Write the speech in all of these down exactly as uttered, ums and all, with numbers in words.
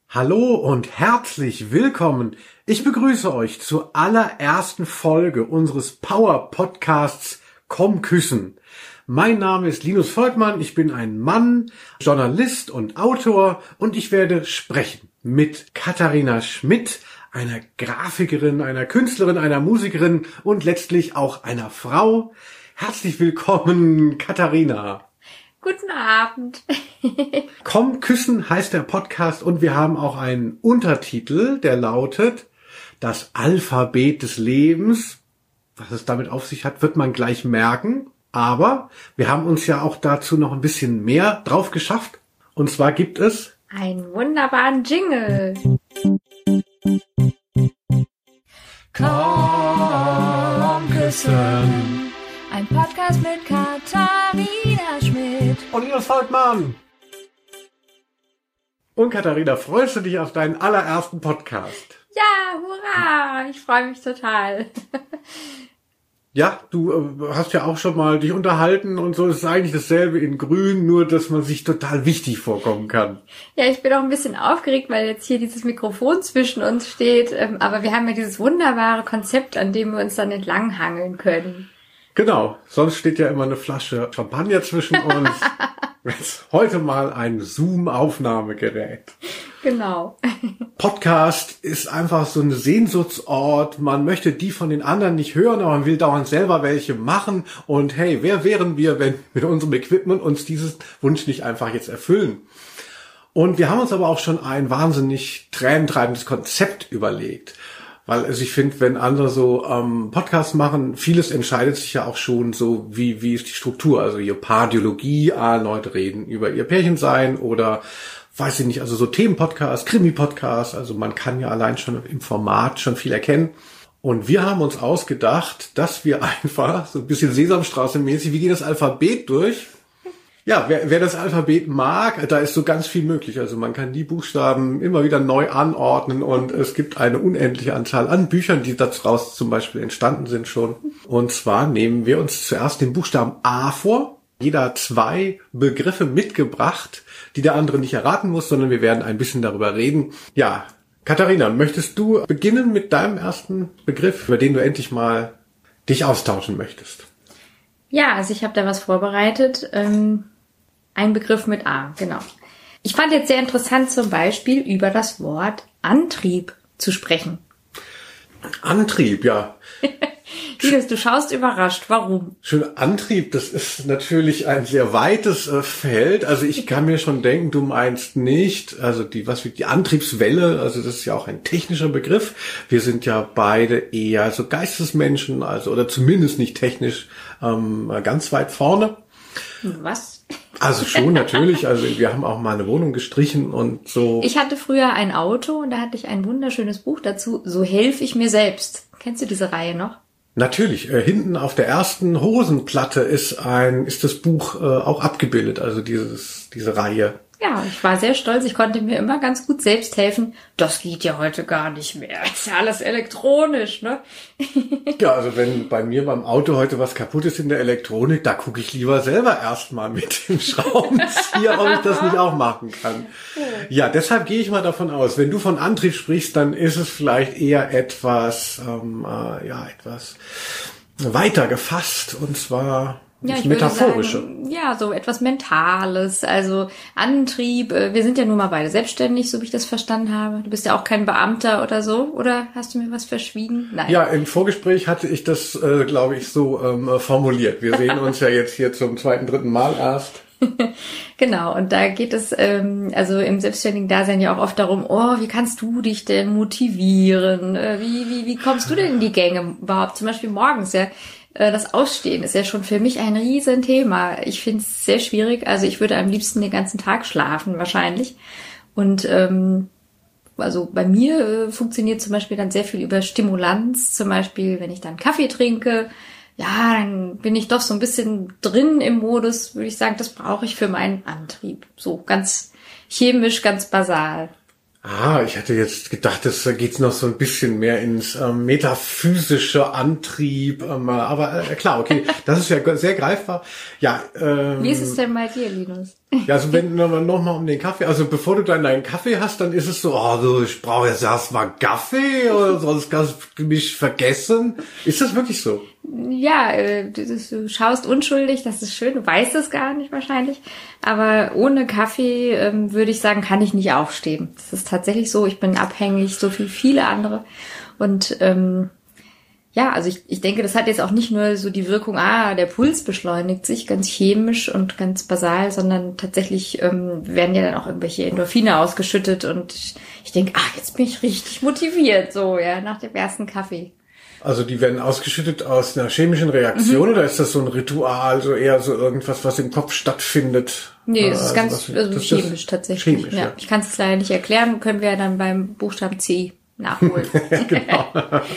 Hallo und herzlich willkommen. Ich begrüße euch zur allerersten Folge unseres Power-Podcasts Komm küssen. Mein Name ist Linus Volkmann, ich bin ein Mann, Journalist und Autor und ich werde sprechen mit Katharina Schmidt, einer Grafikerin, einer Künstlerin, einer Musikerin und letztlich auch einer Frau. Herzlich willkommen, Katharina. Guten Abend. Komm küssen heißt der Podcast und wir haben auch einen Untertitel, der lautet Das Alphabet des Lebens. Was es damit auf sich hat, wird man gleich merken. Aber wir haben uns ja auch dazu noch ein bisschen mehr drauf geschafft. Und zwar gibt es einen wunderbaren Jingle. Komm küssen. Ein Podcast mit Katharina Schmidt und Linus Volkmann. Und Katharina, freust du dich auf deinen allerersten Podcast? Ja, hurra! Ich freue mich total. Ja, du äh, hast ja auch schon mal dich unterhalten und so. Es ist eigentlich dasselbe in Grün, nur dass man sich total wichtig vorkommen kann. Ja, ich bin auch ein bisschen aufgeregt, weil jetzt hier dieses Mikrofon zwischen uns steht. Ähm, aber wir haben ja dieses wunderbare Konzept, an dem wir uns dann entlanghangeln können. Genau, sonst steht ja immer eine Flasche Champagner zwischen uns. Jetzt heute mal ein Zoom-Aufnahmegerät. Genau. Podcast ist einfach so ein Sehnsuchtsort. Man möchte die von den anderen nicht hören, aber man will dauernd selber welche machen. Und hey, wer wären wir, wenn mit unserem Equipment uns dieses Wunsch nicht einfach jetzt erfüllen? Und wir haben uns aber auch schon ein wahnsinnig tränentreibendes Konzept überlegt. Weil also ich finde, wenn andere so ähm, Podcasts machen, vieles entscheidet sich ja auch schon so, wie wie ist die Struktur. Also hier Paardiologie, ah, Leute reden über ihr Pärchensein oder weiß ich nicht, also so Themenpodcasts, Krimi-Podcasts. Also man kann ja allein schon im Format schon viel erkennen. Und wir haben uns ausgedacht, dass wir einfach so ein bisschen Sesamstraße-mäßig, wir gehen das Alphabet durch. Ja, wer, wer das Alphabet mag, da ist so ganz viel möglich. Also man kann die Buchstaben immer wieder neu anordnen und es gibt eine unendliche Anzahl an Büchern, die daraus zum Beispiel entstanden sind schon. Und zwar nehmen wir uns zuerst den Buchstaben A vor. Jeder hat zwei Begriffe mitgebracht, die der andere nicht erraten muss, sondern wir werden ein bisschen darüber reden. Ja, Katharina, möchtest du beginnen mit deinem ersten Begriff, über den du endlich mal dich austauschen möchtest? Ja, also ich habe da was vorbereitet. Ähm Ein Begriff mit A, genau. Ich fand jetzt sehr interessant zum Beispiel über das Wort Antrieb zu sprechen. Antrieb, ja. Linus, du schaust überrascht. Warum? Schön, Antrieb, das ist natürlich ein sehr weites äh, Feld. Also ich kann mir schon denken, du meinst nicht, also die, was wie die Antriebswelle, also das ist ja auch ein technischer Begriff. Wir sind ja beide eher so Geistesmenschen, also oder zumindest nicht technisch ähm, ganz weit vorne. Was? Also schon, natürlich. Also wir haben auch mal eine Wohnung gestrichen und so. Ich hatte früher ein Auto und da hatte ich ein wunderschönes Buch dazu. So helfe ich mir selbst. Kennst du diese Reihe noch? Natürlich. Äh, hinten auf der ersten Hosenplatte ist ein, ist das Buch äh, auch abgebildet. Also dieses, diese Reihe. Ja, ich war sehr stolz. Ich konnte mir immer ganz gut selbst helfen. Das geht ja heute gar nicht mehr. Ist ja alles elektronisch, ne? Ja, also wenn bei mir beim Auto heute was kaputt ist in der Elektronik, da gucke ich lieber selber erstmal mit dem Schraubenzieher, ob ich das nicht auch machen kann. Ja, deshalb gehe ich mal davon aus, wenn du von Antrieb sprichst, dann ist es vielleicht eher etwas, ähm, äh, ja, etwas weiter gefasst und zwar Ja, das ich würde Metaphorische. sagen, ja, so etwas Mentales, also Antrieb. Wir sind ja nun mal beide selbstständig, so wie ich das verstanden habe. Du bist ja auch kein Beamter oder so, oder hast du mir was verschwiegen? Nein. Ja, im Vorgespräch hatte ich das, äh, glaube ich, so ähm, formuliert. Wir sehen uns ja jetzt hier zum zweiten, dritten Mal erst. Genau, und da geht es ähm, also im selbstständigen Dasein ja auch oft darum, oh, wie kannst du dich denn motivieren? Äh, wie, wie, wie kommst du denn in die Gänge überhaupt? Zum Beispiel morgens, ja. Das Ausstehen ist ja schon für mich ein Riesenthema. Ich finde es sehr schwierig. Also ich würde am liebsten den ganzen Tag schlafen wahrscheinlich. Und ähm, also bei mir äh, funktioniert zum Beispiel dann sehr viel über Stimulanz. Zum Beispiel, wenn ich dann Kaffee trinke, ja, dann bin ich doch so ein bisschen drin im Modus, würde ich sagen, das brauche ich für meinen Antrieb. So ganz chemisch, ganz basal. Ah, ich hatte jetzt gedacht, das geht's noch so ein bisschen mehr ins ähm, metaphysische Antrieb, ähm, aber äh, klar, okay, das ist ja sehr greifbar. Ja. Ähm, Wie ist es denn bei dir, Linus? Ja, also wenn nochmal noch mal um den Kaffee, also bevor du dann deinen Kaffee hast, dann ist es so, oh, so, ich brauche jetzt erstmal Kaffee oder sonst kannst du mich vergessen. Ist das wirklich so? Ja, äh, du, du schaust unschuldig, das ist schön, du weißt es gar nicht wahrscheinlich, aber ohne Kaffee ähm, würde ich sagen, kann ich nicht aufstehen. Das ist tatsächlich so, ich bin abhängig, so wie viele andere und ähm, ja, also ich, ich denke, das hat jetzt auch nicht nur so die Wirkung, ah, der Puls beschleunigt sich ganz chemisch und ganz basal, sondern tatsächlich ähm, werden ja dann auch irgendwelche Endorphine ausgeschüttet und ich, ich denke, ah, jetzt bin ich richtig motiviert, so, ja, nach dem ersten Kaffee. Also die werden ausgeschüttet aus einer chemischen Reaktion mhm. oder ist das so ein Ritual, so eher so irgendwas, was im Kopf stattfindet? Nee, es ist also ganz was, also das chemisch tatsächlich. Chemisch, ja. ja. Ich kann es leider nicht erklären, können wir ja dann beim Buchstaben C nachholen. Genau.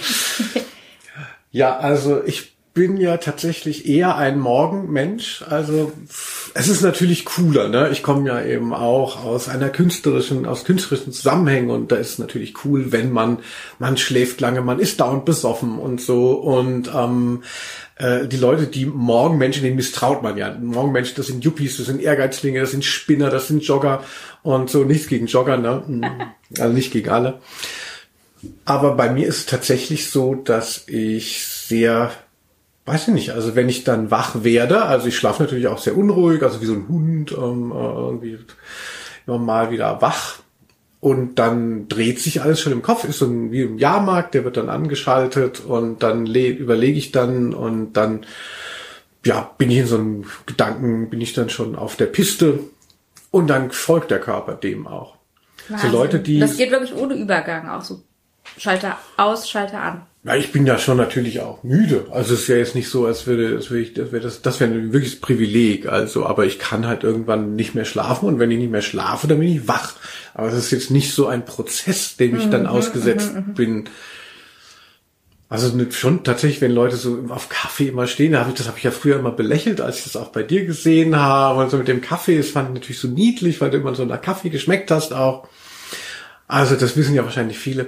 Ja, also ich bin ja tatsächlich eher ein Morgenmensch. Also es ist natürlich cooler, ne? Ich komme ja eben auch aus einer künstlerischen, aus künstlerischen Zusammenhängen und da ist es natürlich cool, wenn man, man schläft lange, man ist dauernd besoffen und so und ähm, äh, die Leute, die Morgenmenschen, denen misstraut man ja. Morgenmenschen, das sind Yuppies, das sind Ehrgeizlinge, das sind Spinner, das sind Jogger und so, nichts gegen Jogger, ne? Also nicht gegen alle. Aber bei mir ist es tatsächlich so, dass ich sehr, weiß ich nicht, also wenn ich dann wach werde, also ich schlafe natürlich auch sehr unruhig, also wie so ein Hund, ähm, irgendwie immer mal wieder wach und dann dreht sich alles schon im Kopf, ist so ein, wie im Jahrmarkt, der wird dann angeschaltet und dann le- überlege ich dann und dann, ja, bin ich in so einem Gedanken, bin ich dann schon auf der Piste und dann folgt der Körper dem auch. Wahnsinn. So Leute, die, das geht wirklich ohne Übergang auch so. Schalter aus, Schalter an. Ja, ich bin ja schon natürlich auch müde. Also es ist ja jetzt nicht so, als würde, als würde ich, das wäre das, das wäre ein wirkliches Privileg. Also, aber ich kann halt irgendwann nicht mehr schlafen und wenn ich nicht mehr schlafe, dann bin ich wach. Aber es ist jetzt nicht so ein Prozess, dem ich dann mhm, ausgesetzt mhm, bin. Also schon tatsächlich, wenn Leute so auf Kaffee immer stehen, da habe ich, das habe ich ja früher immer belächelt, als ich das auch bei dir gesehen habe. Und so mit dem Kaffee, das fand ich natürlich so niedlich, weil du immer so nach Kaffee geschmeckt hast auch. Also das wissen ja wahrscheinlich viele.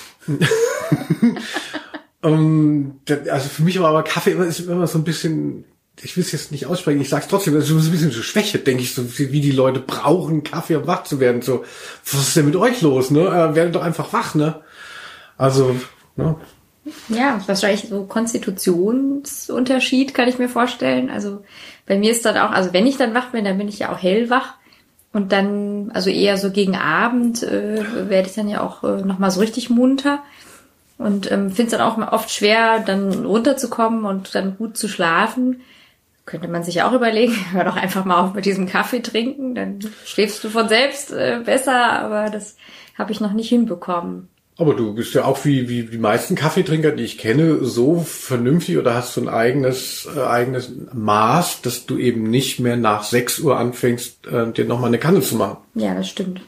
um, also für mich war aber Kaffee immer, ist immer so ein bisschen, ich will es jetzt nicht aussprechen, ich sag's trotzdem, das ist so ein bisschen so Schwäche, denke ich, so wie die Leute brauchen, Kaffee, um wach zu werden. So, was ist denn mit euch los, ne? Äh, werdet doch einfach wach, ne? Also, ne? Ja, wahrscheinlich so Konstitutionsunterschied kann ich mir vorstellen. Also bei mir ist dann auch, also wenn ich dann wach bin, dann bin ich ja auch hellwach. Und dann, also eher so gegen Abend, äh, werde ich dann ja auch äh, nochmal so richtig munter. Und ähm, finde es dann auch oft schwer, dann runterzukommen und dann gut zu schlafen. Könnte man sich auch überlegen, hör doch einfach mal auf mit diesem Kaffee trinken, dann schläfst du von selbst äh, besser, aber das habe ich noch nicht hinbekommen. Aber du bist ja auch wie, wie die meisten Kaffeetrinker, die ich kenne, so vernünftig oder hast so ein eigenes, äh, eigenes Maß, dass du eben nicht mehr nach sechs Uhr anfängst, äh, dir nochmal eine Kanne zu machen. Ja, das stimmt.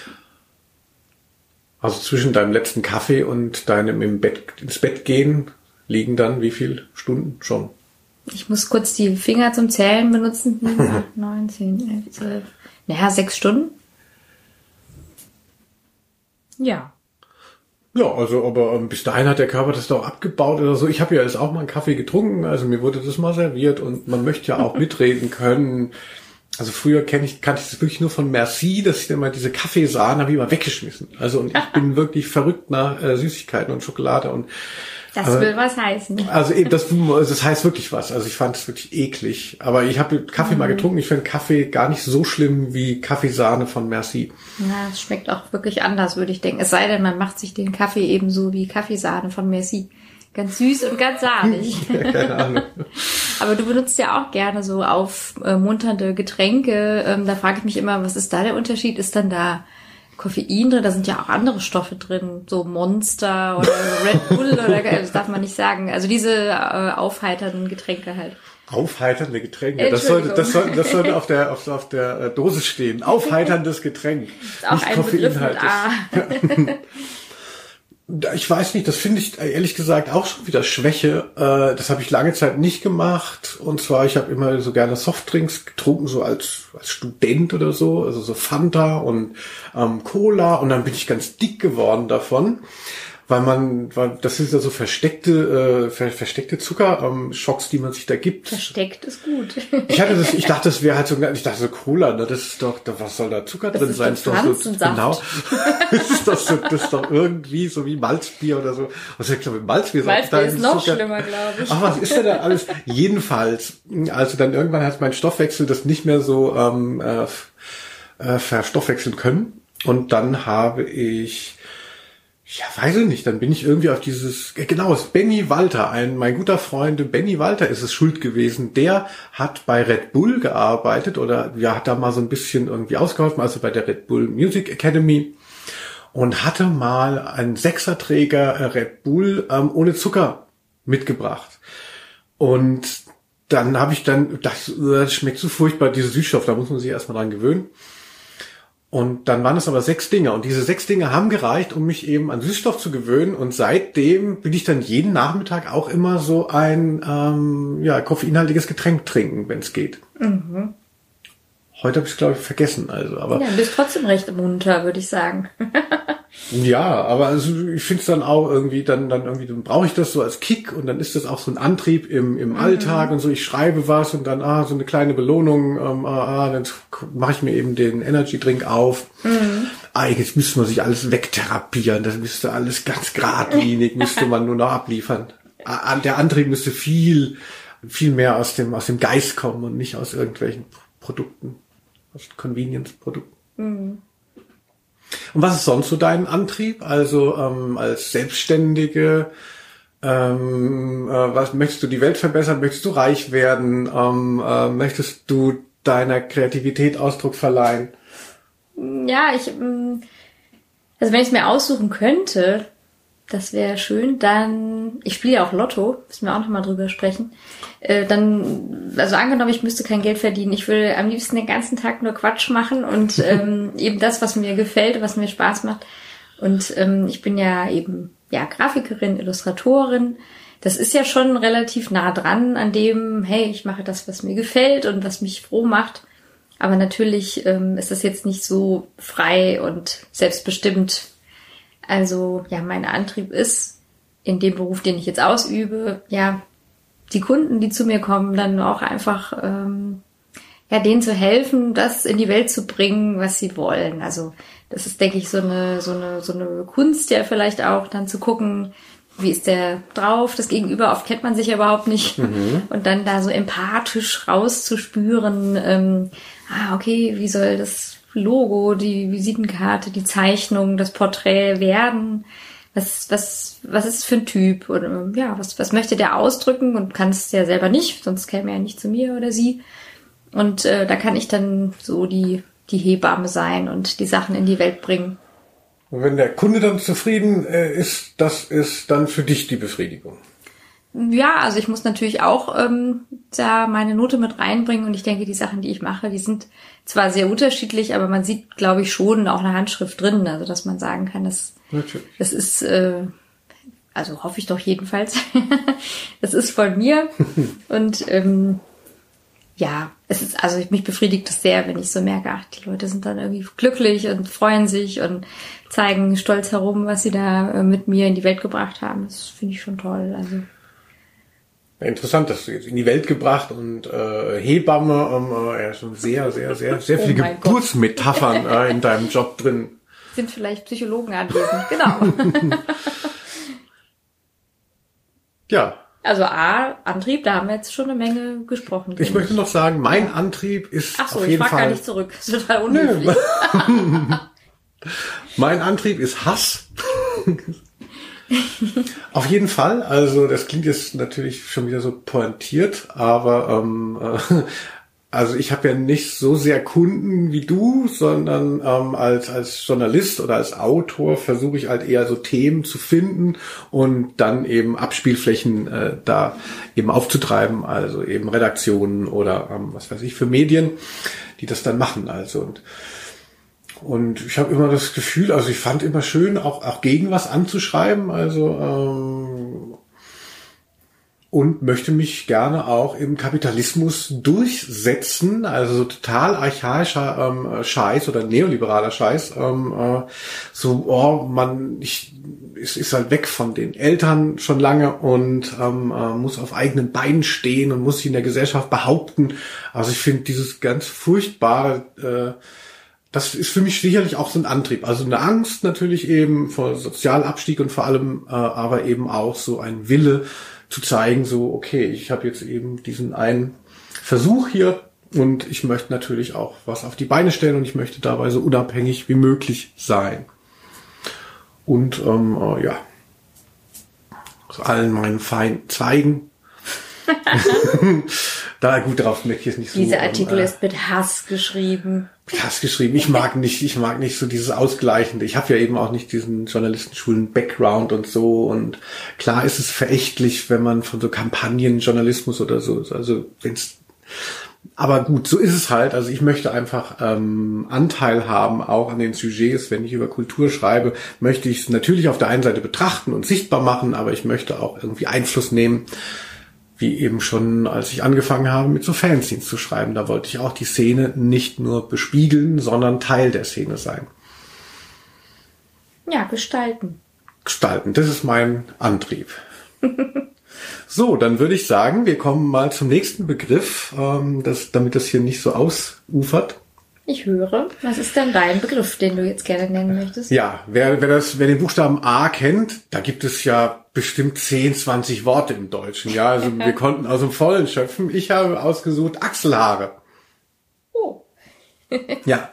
Also zwischen deinem letzten Kaffee und deinem im Bett, ins Bett gehen liegen dann wie viele Stunden schon? Ich muss kurz die Finger zum Zählen benutzen. sieben, acht, neun, zehn, elf, zwölf. Naja, sechs Stunden. Ja. Ja, also aber ähm, bis dahin hat der Körper das doch abgebaut oder so. Ich habe ja jetzt auch mal einen Kaffee getrunken, also mir wurde das mal serviert und man möchte ja auch mitreden können. Also früher kenn ich, kannte ich das wirklich nur von Merci, dass ich dann mal diese Kaffeesahne habe ich mal weggeschmissen. Also und ich bin wirklich verrückt nach äh, Süßigkeiten und Schokolade und das aber, will was heißen. Also eben, das, das heißt wirklich was. Also ich fand es wirklich eklig. Aber ich habe Kaffee mhm. mal getrunken. Ich finde Kaffee gar nicht so schlimm wie Kaffeesahne von Merci. Ja, es schmeckt auch wirklich anders, würde ich denken. Es sei denn, man macht sich den Kaffee ebenso wie Kaffeesahne von Merci. Ganz süß und ganz sahnig. Ja, keine Ahnung. Aber du benutzt ja auch gerne so aufmunternde Getränke. Ähm, da frage ich mich immer, was ist da der Unterschied? Ist dann da Koffein drin? Da sind ja auch andere Stoffe drin, so Monster oder Red Bull oder das darf man nicht sagen. Also diese äh, aufheiternden Getränke halt. Aufheiternde Getränke. Das sollte, das sollte, das sollte auf der auf, auf der Dose stehen. Aufheiterndes Getränk. Ist auch ein Begriff mit A. Ich weiß nicht, das finde ich ehrlich gesagt auch schon wieder Schwäche. Das habe ich lange Zeit nicht gemacht. Und zwar, ich habe immer so gerne Softdrinks getrunken, so als als Student oder so. Also so Fanta und ähm, Cola. Und dann bin ich ganz dick geworden davon. weil man, weil das sind ja so versteckte, äh, ver, versteckte Zuckerschocks, ähm, die man sich da gibt. Versteckt ist gut. Ich hatte das, ich dachte, das wäre halt so, ich dachte so Cola, ne, das ist doch, da, was soll da Zucker das drin ist sein? Ist doch so, genau. das ist doch so, das ist doch irgendwie so wie Malzbier oder so. Was ich glaube, Malzbier, Malzbier ist noch Zucker. Schlimmer, glaube ich. Ach, was ist denn da alles? Jedenfalls, also dann irgendwann hat mein Stoffwechsel das nicht mehr so ähm, äh, äh, verstoffwechseln können. Und dann habe ich, ja, weiß ich nicht, dann bin ich irgendwie auf dieses, genau, es ist Benny Walter, ein, mein guter Freund, Benny Walter ist es schuld gewesen. Der hat bei Red Bull gearbeitet oder ja, hat da mal so ein bisschen irgendwie ausgeholfen, also bei der Red Bull Music Academy und hatte mal einen Sechserträger Red Bull ähm, ohne Zucker mitgebracht. Und dann habe ich dann, das, das schmeckt so furchtbar, diese Süßstoff, da muss man sich erstmal dran gewöhnen. Und dann waren es aber sechs Dinge. Und diese sechs Dinge haben gereicht, um mich eben an Süßstoff zu gewöhnen. Und seitdem will ich dann jeden Nachmittag auch immer so ein ähm, ja, koffeinhaltiges Getränk trinken, wenn es geht. Mhm. Heute habe ich es, glaube ich, vergessen. Also, aber ja, du bist trotzdem recht munter, würde ich sagen. Ja, aber also ich finde es dann auch irgendwie, dann dann irgendwie, dann brauche ich das so als Kick und dann ist das auch so ein Antrieb im im mhm. Alltag und so. Ich schreibe was und dann ah so eine kleine Belohnung, ähm, ah, ah dann mache ich mir eben den Energy Drink auf. Mhm. Ah, jetzt müsste man sich alles wegtherapieren, das müsste alles ganz geradlinig, müsste man nur noch abliefern. Ah, der Antrieb müsste viel viel mehr aus dem aus dem Geist kommen und nicht aus irgendwelchen Produkten, aus Convenience-Produkten. Mhm. Und was ist sonst so dein Antrieb? Also ähm, als Selbstständige, ähm, äh, was möchtest du die Welt verbessern? Möchtest du reich werden? Ähm, äh, möchtest du deiner Kreativität Ausdruck verleihen? Ja, ich, also wenn ich es mir aussuchen könnte, das wäre schön, dann, ich spiele ja auch Lotto, müssen wir auch nochmal drüber sprechen, äh, dann, also angenommen, ich müsste kein Geld verdienen, ich will am liebsten den ganzen Tag nur Quatsch machen und ähm, eben das, was mir gefällt, was mir Spaß macht. Und ähm, ich bin ja eben, ja, Grafikerin, Illustratorin. Das ist ja schon relativ nah dran an dem, hey, ich mache das, was mir gefällt und was mich froh macht. Aber natürlich ähm, ist das jetzt nicht so frei und selbstbestimmt. Also, ja, mein Antrieb ist, in dem Beruf, den ich jetzt ausübe, ja, die Kunden, die zu mir kommen, dann auch einfach, ähm, ja, denen zu helfen, das in die Welt zu bringen, was sie wollen. Also, das ist, denke ich, so eine, so eine, so eine Kunst, ja, vielleicht auch dann zu gucken, wie ist der drauf, das Gegenüber, oft kennt man sich ja überhaupt nicht. Mhm. Und dann da so empathisch rauszuspüren, ähm, ah, okay, wie soll das Logo, die Visitenkarte, die Zeichnung, das Porträt werden? Was, was, was ist es für ein Typ? Oder, ja, was, was möchte der ausdrücken? Und kann es ja selber nicht, sonst käme er ja nicht zu mir oder sie. Und äh, da kann ich dann so die, die Hebamme sein und die Sachen in die Welt bringen. Und wenn der Kunde dann zufrieden äh, ist, das ist dann für dich die Befriedigung. Ja, also ich muss natürlich auch ähm, da meine Note mit reinbringen und ich denke, die Sachen, die ich mache, die sind zwar sehr unterschiedlich, aber man sieht, glaube ich, schon auch eine Handschrift drin, also dass man sagen kann, das, das ist, äh, also hoffe ich doch jedenfalls, das ist von mir und ähm, ja, es ist, also mich befriedigt es sehr, wenn ich so merke, ach, die Leute sind dann irgendwie glücklich und freuen sich und zeigen stolz herum, was sie da äh, mit mir in die Welt gebracht haben. Das finde ich schon toll, also. Interessant, dass du jetzt in die Welt gebracht und äh, Hebamme, ähm, äh, ja, schon sehr, sehr, sehr, sehr oh viele Geburtsmetaphern äh, in deinem Job drin. Sind vielleicht Psychologen anwesend, genau. Ja. Also A, Antrieb, da haben wir jetzt schon eine Menge gesprochen. Ich möchte noch sagen, mein ja. Antrieb ist Ach so, auf jeden Fall... Ach so, ich frage gar nicht zurück. Das ist total unhöflich. Mein Antrieb ist Hass. Auf jeden Fall, also das klingt jetzt natürlich schon wieder so pointiert, aber ähm, äh, also ich habe ja nicht so sehr Kunden wie du, sondern ähm, als als Journalist oder als Autor versuche ich halt eher so Themen zu finden und dann eben Abspielflächen äh, da eben aufzutreiben, also eben Redaktionen oder ähm, was weiß ich für Medien, die das dann machen, also und Und ich habe immer das Gefühl, also ich fand immer schön, auch auch gegen was anzuschreiben. Also ähm, und möchte mich gerne auch im Kapitalismus durchsetzen, also so total archaischer ähm, Scheiß oder neoliberaler Scheiß, ähm, äh, so, oh, man, ich, es ist halt weg von den Eltern schon lange und ähm, äh, muss auf eigenen Beinen stehen und muss sich in der Gesellschaft behaupten. Also ich finde dieses ganz furchtbare, äh, das ist für mich sicherlich auch so ein Antrieb. Also eine Angst natürlich eben vor Sozialabstieg und vor allem, äh, aber eben auch so ein Wille, zu zeigen, so, okay, ich habe jetzt eben diesen einen Versuch hier und ich möchte natürlich auch was auf die Beine stellen und ich möchte dabei so unabhängig wie möglich sein. Und ähm, äh, ja, zu allen meinen Feinden zeigen. Da gut, darauf möchte ich jetzt nicht so. Dieser Artikel ähm, äh, ist mit Hass geschrieben. Mit Hass geschrieben. Ich mag nicht, ich mag nicht so dieses Ausgleichende. Ich habe ja eben auch nicht diesen journalistenschulen Background und so. Und klar ist es verächtlich, wenn man von so Kampagnenjournalismus oder so, also wenn's. Aber gut, so ist es halt. Also ich möchte einfach ähm, Anteil haben, auch an den Sujets. Wenn ich über Kultur schreibe, möchte ich es natürlich auf der einen Seite betrachten und sichtbar machen, aber ich möchte auch irgendwie Einfluss nehmen. Wie eben schon, als ich angefangen habe, mit so Fanzines zu schreiben. Da wollte ich auch die Szene nicht nur bespiegeln, sondern Teil der Szene sein. Ja, gestalten. Gestalten, das ist mein Antrieb. So, dann würde ich sagen, wir kommen mal zum nächsten Begriff, ähm, das, damit das hier nicht so ausufert. Ich höre. Was ist denn dein Begriff, den du jetzt gerne nennen möchtest? Ja, wer, wer, das, wer den Buchstaben A kennt, da gibt es ja bestimmt zehn, zwanzig Worte im Deutschen. Ja, also wir konnten aus dem Vollen schöpfen. Ich habe ausgesucht Achselhaare. Oh. Ja.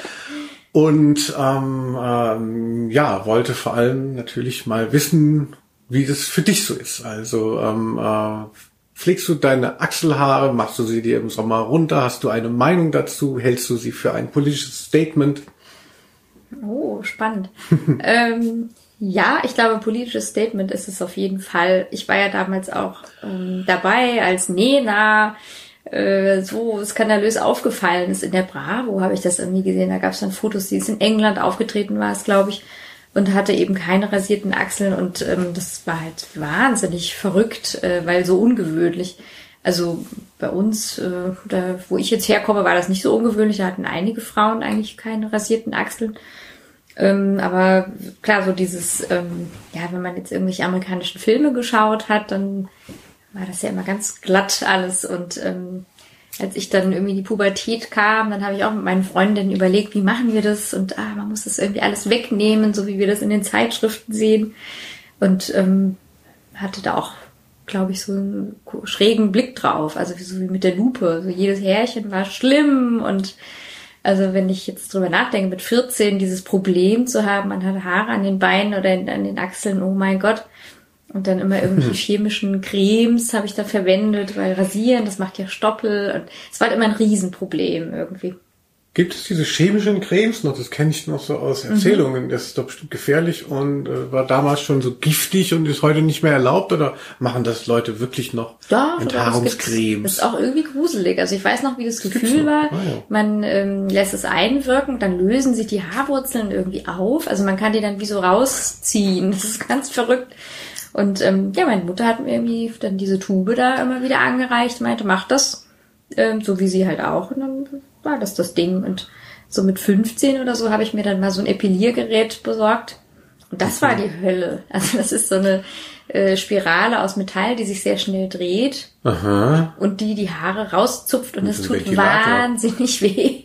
Und ähm, ähm, ja, wollte vor allem natürlich mal wissen, wie das für dich so ist. Also ähm, äh, pflegst du deine Achselhaare, machst du sie dir im Sommer runter, hast du eine Meinung dazu, hältst du sie für ein politisches Statement? Oh, spannend. ähm, ja, ich glaube, politisches Statement ist es auf jeden Fall. Ich war ja damals auch ähm, dabei, als Nena äh, so skandalös aufgefallen ist in der Bravo, habe ich das irgendwie gesehen. Da gab es dann Fotos, die es in England aufgetreten war, es glaube ich, und hatte eben keine rasierten Achseln und ähm, das war halt wahnsinnig verrückt, äh, weil so ungewöhnlich. Also bei uns, äh, da, wo ich jetzt herkomme, war das nicht so ungewöhnlich. Da hatten einige Frauen eigentlich keine rasierten Achseln. Ähm, aber klar, so dieses, ähm, ja, wenn man jetzt irgendwelche amerikanischen Filme geschaut hat, dann war das ja immer ganz glatt alles. Und ähm, als ich dann irgendwie in die Pubertät kam, dann habe ich auch mit meinen Freundinnen überlegt, wie machen wir das? Und ah, man muss das irgendwie alles wegnehmen, so wie wir das in den Zeitschriften sehen. Und ähm, hatte da auch, glaube ich, so einen schrägen Blick drauf. Also wie, so wie mit der Lupe. So jedes Härchen war schlimm. Und also wenn ich jetzt drüber nachdenke, mit vierzehn dieses Problem zu haben, man hat Haare an den Beinen oder an den Achseln, oh mein Gott. Und dann immer irgendwelche chemischen Cremes habe ich da verwendet, weil Rasieren, das macht ja Stoppel. Und es war halt immer ein Riesenproblem irgendwie. Gibt es diese chemischen Cremes noch? Das kenne ich noch so aus Erzählungen. Mhm. Das ist doch bestimmt gefährlich und äh, war damals schon so giftig und ist heute nicht mehr erlaubt. Oder machen das Leute wirklich noch? Doch, Enthaarungscremes? Das ist auch irgendwie gruselig. Also ich weiß noch, wie das, das Gefühl war. Ah, ja. Man ähm, lässt es einwirken, dann lösen sich die Haarwurzeln irgendwie auf. Also man kann die dann wie so rausziehen. Das ist ganz verrückt. Und ähm, ja, meine Mutter hat mir irgendwie dann diese Tube da immer wieder angereicht, meinte, mach das, ähm, so wie sie halt auch. Und dann war das das Ding. Und so mit fünfzehn oder so habe ich mir dann mal so ein Epiliergerät besorgt. Und das war die Hölle. Also das ist so eine äh, Spirale aus Metall, die sich sehr schnell dreht. Aha. Und die die Haare rauszupft. Und das tut wahnsinnig weh.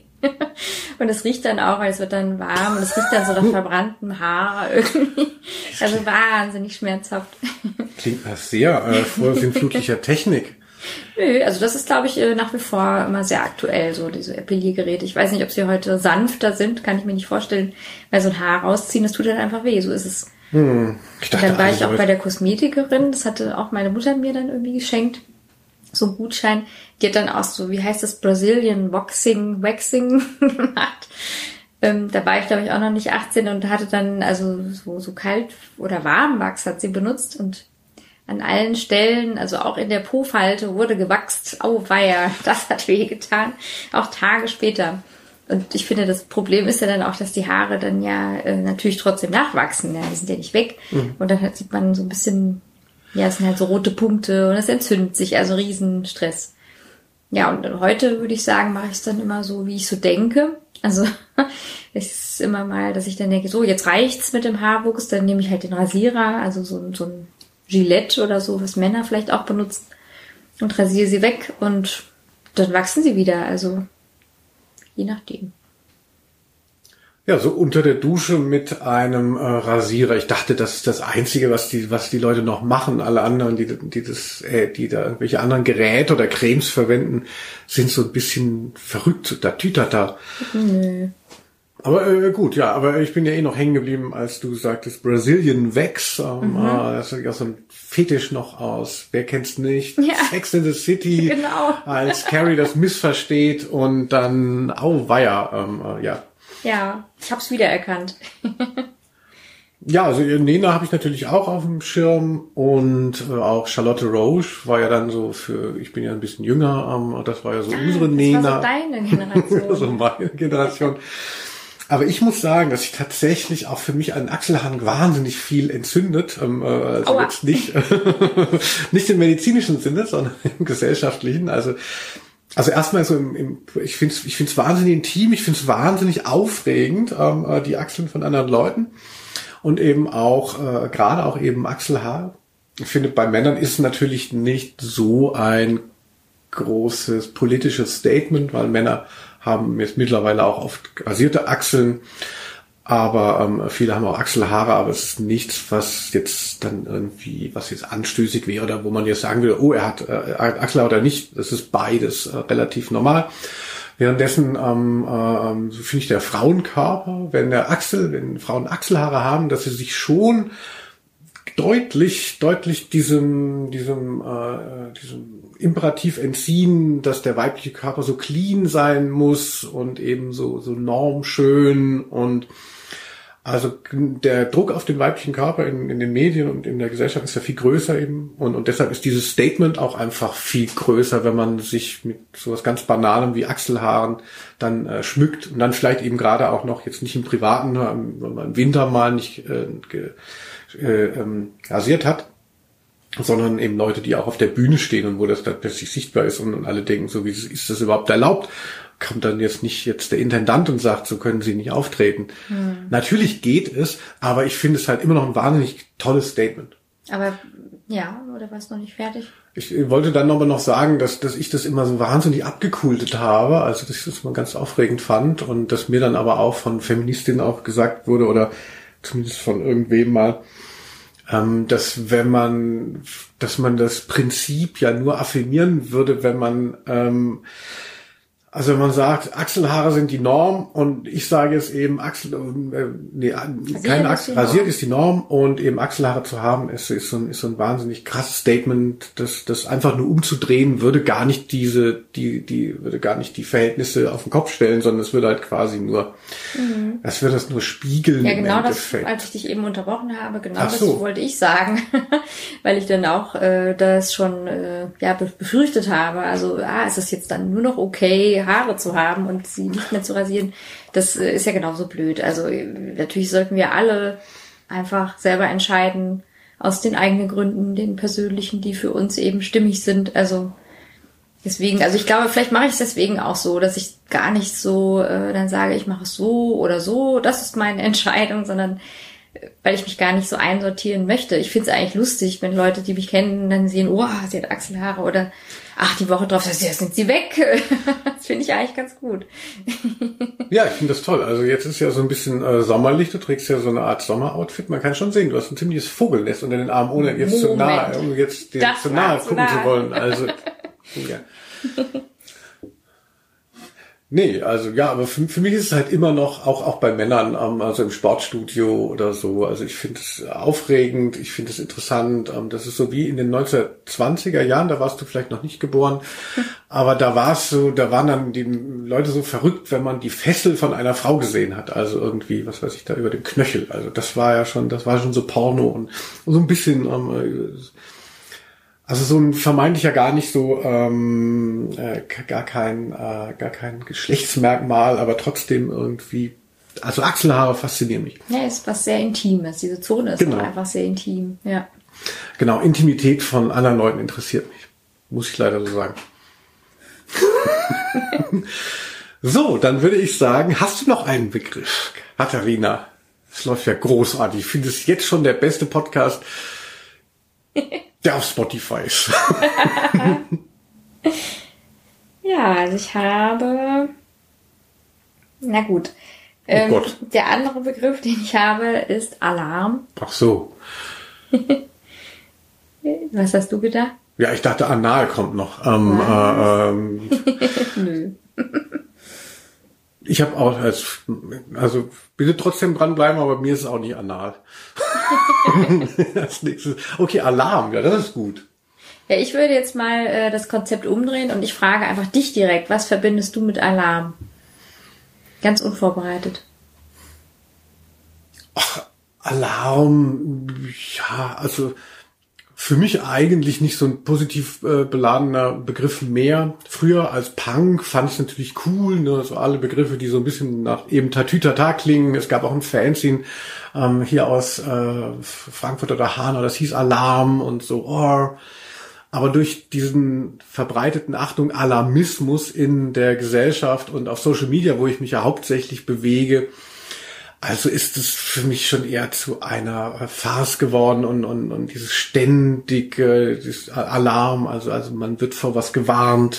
Und es riecht dann auch, weil es wird dann warm und es riecht dann so nach verbranntem Haar irgendwie. Also wahnsinnig schmerzhaft. Klingt nach sehr äh, vorsinnflutlicher Technik. Nö, also das ist, glaube ich, nach wie vor immer sehr aktuell, so diese Epiliergeräte. Ich weiß nicht, ob sie heute sanfter sind, kann ich mir nicht vorstellen, weil so ein Haar rausziehen, das tut dann einfach weh, so ist es. Hm, ich dachte, dann war ich auch bei der Kosmetikerin, das hatte auch meine Mutter mir dann irgendwie geschenkt. So ein Gutschein, die hat dann auch so, wie heißt das, Brazilian Waxing, Waxing gemacht. Ähm, da war ich, glaube ich, auch noch nicht achtzehn und hatte dann, also so, so kalt oder Warmwachs hat sie benutzt und an allen Stellen, also auch in der Po-Falte wurde gewachst. Auweia, das hat wehgetan. Auch Tage später. Und ich finde, das Problem ist ja dann auch, dass die Haare dann ja äh, natürlich trotzdem nachwachsen. Ja, die sind ja nicht weg. Mhm. Und dann sieht man so ein bisschen Ja, es sind halt so rote Punkte und es entzündet sich, also Riesenstress. Ja, und heute würde ich sagen, mache ich es dann immer so, wie ich so denke. Also es ist immer mal, dass ich dann denke, so, jetzt reicht's mit dem Haarwuchs, dann nehme ich halt den Rasierer, also so, so ein Gillette oder so, was Männer vielleicht auch benutzen, und rasiere sie weg und dann wachsen sie wieder, also je nachdem. Ja, so unter der Dusche mit einem äh, Rasierer. Ich dachte, das ist das Einzige, was die, was die Leute noch machen. Alle anderen, die, die das, äh, die da irgendwelche anderen Geräte oder Cremes verwenden, sind so ein bisschen verrückt. Da tütert da. Nö. Aber äh, gut, ja, aber ich bin ja eh noch hängen geblieben, als du sagtest Brazilian Wax. Ähm, mhm. äh, das ist ja so ein Fetisch noch aus. Wer kennt's nicht? Ja. Sex in the City. Genau. Als Carrie das missversteht und dann, auweia, ähm, äh, ja. Ja, ich hab's wiedererkannt. Ja, also Nena habe ich natürlich auch auf dem Schirm und äh, auch Charlotte Roche war ja dann so für, ich bin ja ein bisschen jünger, ähm, das war ja so ah, unsere das Nena. Das war so deine Generation. So meine Generation. Aber ich muss sagen, dass sich tatsächlich auch für mich ein Achselhang wahnsinnig viel entzündet. Ähm, äh, also Aua. Jetzt nicht, nicht im medizinischen Sinne, sondern im gesellschaftlichen. Also Also erstmal so im, im ich finde es ich find's wahnsinnig intim, ich finde es wahnsinnig aufregend, ähm, die Achseln von anderen Leuten und eben auch, äh, gerade auch eben Achselhaar. Ich finde, bei Männern ist natürlich nicht so ein großes politisches Statement, weil Männer haben jetzt mittlerweile auch oft rasierte Achseln, aber ähm, viele haben auch Achselhaare, aber es ist nichts, was jetzt dann irgendwie, was jetzt anstößig wäre oder wo man jetzt sagen würde, oh, er hat, äh, er hat Achselhaare oder nicht. Das ist beides äh, relativ normal. Währenddessen ähm, ähm, so finde ich der Frauenkörper, wenn der Achsel, wenn Frauen Achselhaare haben, dass sie sich schon deutlich, deutlich diesem, diesem, äh, diesem Imperativ entziehen, dass der weibliche Körper so clean sein muss und eben so, so normschön und also der Druck auf den weiblichen Körper in, in den Medien und in der Gesellschaft ist ja viel größer eben und, und deshalb ist dieses Statement auch einfach viel größer, wenn man sich mit sowas ganz Banalem wie Achselhaaren dann äh, schmückt und dann vielleicht eben gerade auch noch jetzt nicht im Privaten, wenn man im Winter mal nicht äh, ge, äh, ähm, rasiert hat, sondern eben Leute, die auch auf der Bühne stehen und wo das dann plötzlich sichtbar ist und, und alle denken, so wie ist das überhaupt erlaubt? Kommt dann jetzt nicht jetzt der Intendant und sagt, so können Sie nicht auftreten. Hm. Natürlich geht es, aber ich finde es halt immer noch ein wahnsinnig tolles Statement. Aber ja, oder war es noch nicht fertig? Ich wollte dann aber noch sagen, dass, dass ich das immer so wahnsinnig abgekultet habe, also dass ich das mal ganz aufregend fand und dass mir dann aber auch von Feministinnen auch gesagt wurde oder zumindest von irgendwem mal, ähm, dass wenn man, dass man das Prinzip ja nur affirmieren würde, wenn man ähm, Also wenn man sagt, Achselhaare sind die Norm und ich sage jetzt eben, Achsel, äh, nee, keine Achsel, rasiert ist die Norm und eben Achselhaare zu haben, ist, ist, so ein, ist so ein wahnsinnig krasses Statement, das, das einfach nur umzudrehen, würde gar nicht diese, die, die, würde gar nicht die Verhältnisse auf den Kopf stellen, sondern es würde halt quasi nur, mhm. es würde das nur spiegeln. Ja, genau das, als ich dich eben unterbrochen habe, genau Ach so. Das wollte ich sagen, weil ich dann auch äh, das schon äh, ja befürchtet habe. Also, ah, ist es jetzt dann nur noch okay, Haare zu haben und sie nicht mehr zu rasieren, das ist ja genauso blöd. Also natürlich sollten wir alle einfach selber entscheiden, aus den eigenen Gründen, den persönlichen, die für uns eben stimmig sind. Also deswegen, also ich glaube, vielleicht mache ich es deswegen auch so, dass ich gar nicht so äh, dann sage, ich mache es so oder so, das ist meine Entscheidung, sondern weil ich mich gar nicht so einsortieren möchte. Ich finde es eigentlich lustig, wenn Leute, die mich kennen, dann sehen, oh, sie hat Achselhaare oder ach, die Woche drauf, jetzt sind sie weg. Das finde ich eigentlich ganz gut. Ja, ich finde das toll. Also jetzt ist ja so ein bisschen äh, sommerlich, du trägst ja so eine Art Sommeroutfit. Man kann schon sehen, du hast ein ziemliches Vogelnest unter den Armen, ohne jetzt Moment. zu nahe, um jetzt dir zu nahe gucken nah. zu wollen. Also, ja. Nee, also ja, aber für, für mich ist es halt immer noch, auch auch bei Männern, ähm, also im Sportstudio oder so, also ich finde es aufregend, ich finde es interessant, ähm, das ist so wie in den neunzehnhundertzwanziger Jahren, da warst du vielleicht noch nicht geboren, aber da war es so, da waren dann die Leute so verrückt, wenn man die Fessel von einer Frau gesehen hat, also irgendwie, was weiß ich, da über den Knöchel, also das war ja schon, das war schon so Porno und, und so ein bisschen, ähm, also so ein vermeintlich ja gar nicht so ähm, äh, gar kein äh, gar kein Geschlechtsmerkmal, aber trotzdem irgendwie, also Achselhaare faszinieren mich. Ja, ist was sehr Intimes. Diese Zone ist genau. einfach sehr intim. Ja. Genau, Intimität von anderen Leuten interessiert mich. Muss ich leider so sagen. So, dann würde ich sagen, hast du noch einen Begriff, Katharina? Es läuft ja großartig. Ich finde es jetzt schon der beste Podcast, der auf Spotify ist. Ja, also ich habe... Na gut. Ähm, oh Gott. Der andere Begriff, den ich habe, ist Alarm. Ach so. Was hast du gedacht? Ja, ich dachte, Anal kommt noch. Ähm, äh, ähm, Nö. Ich habe auch, als, also bitte trotzdem dranbleiben, aber mir ist es auch nicht anal. Als nächstes. Okay, Alarm, ja, das ist gut. Ja, ich würde jetzt mal äh, das Konzept umdrehen und ich frage einfach dich direkt, was verbindest du mit Alarm? Ganz unvorbereitet. Ach, Alarm, ja, also für mich eigentlich nicht so ein positiv äh, beladener Begriff mehr. Früher als Punk fand ich es natürlich cool, ne, so alle Begriffe, die so ein bisschen nach eben Tatütata klingen. Es gab auch ein Fanzine ähm, hier aus äh, Frankfurt oder Hanau, das hieß Alarm und so. Oh. Aber durch diesen verbreiteten, Achtung, Alarmismus in der Gesellschaft und auf Social Media, wo ich mich ja hauptsächlich bewege, also ist es für mich schon eher zu einer Farce geworden und, und, und dieses ständige dieses Alarm, also, also man wird vor was gewarnt.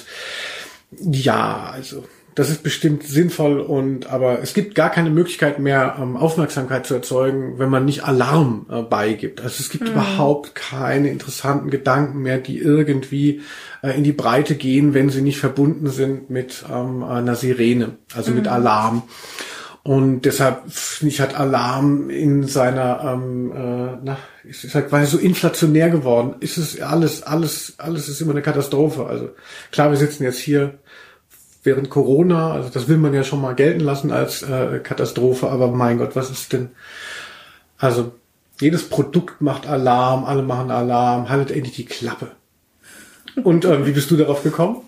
Ja, also das ist bestimmt sinnvoll und, aber es gibt gar keine Möglichkeit mehr, Aufmerksamkeit zu erzeugen, wenn man nicht Alarm äh, beigibt. Also es gibt mhm. überhaupt keine interessanten Gedanken mehr, die irgendwie äh, in die Breite gehen, wenn sie nicht verbunden sind mit ähm, einer Sirene, also mhm. mit Alarm. Und deshalb, finde ich, hat Alarm in seiner, ähm, äh, na, ist, ist halt, weil es so inflationär geworden ist, es alles, alles, alles ist immer eine Katastrophe. Also klar, wir sitzen jetzt hier während Corona, also das will man ja schon mal gelten lassen als äh, Katastrophe, aber mein Gott, was ist denn, also jedes Produkt macht Alarm, alle machen Alarm, haltet endlich die Klappe. Und äh, wie bist du darauf gekommen?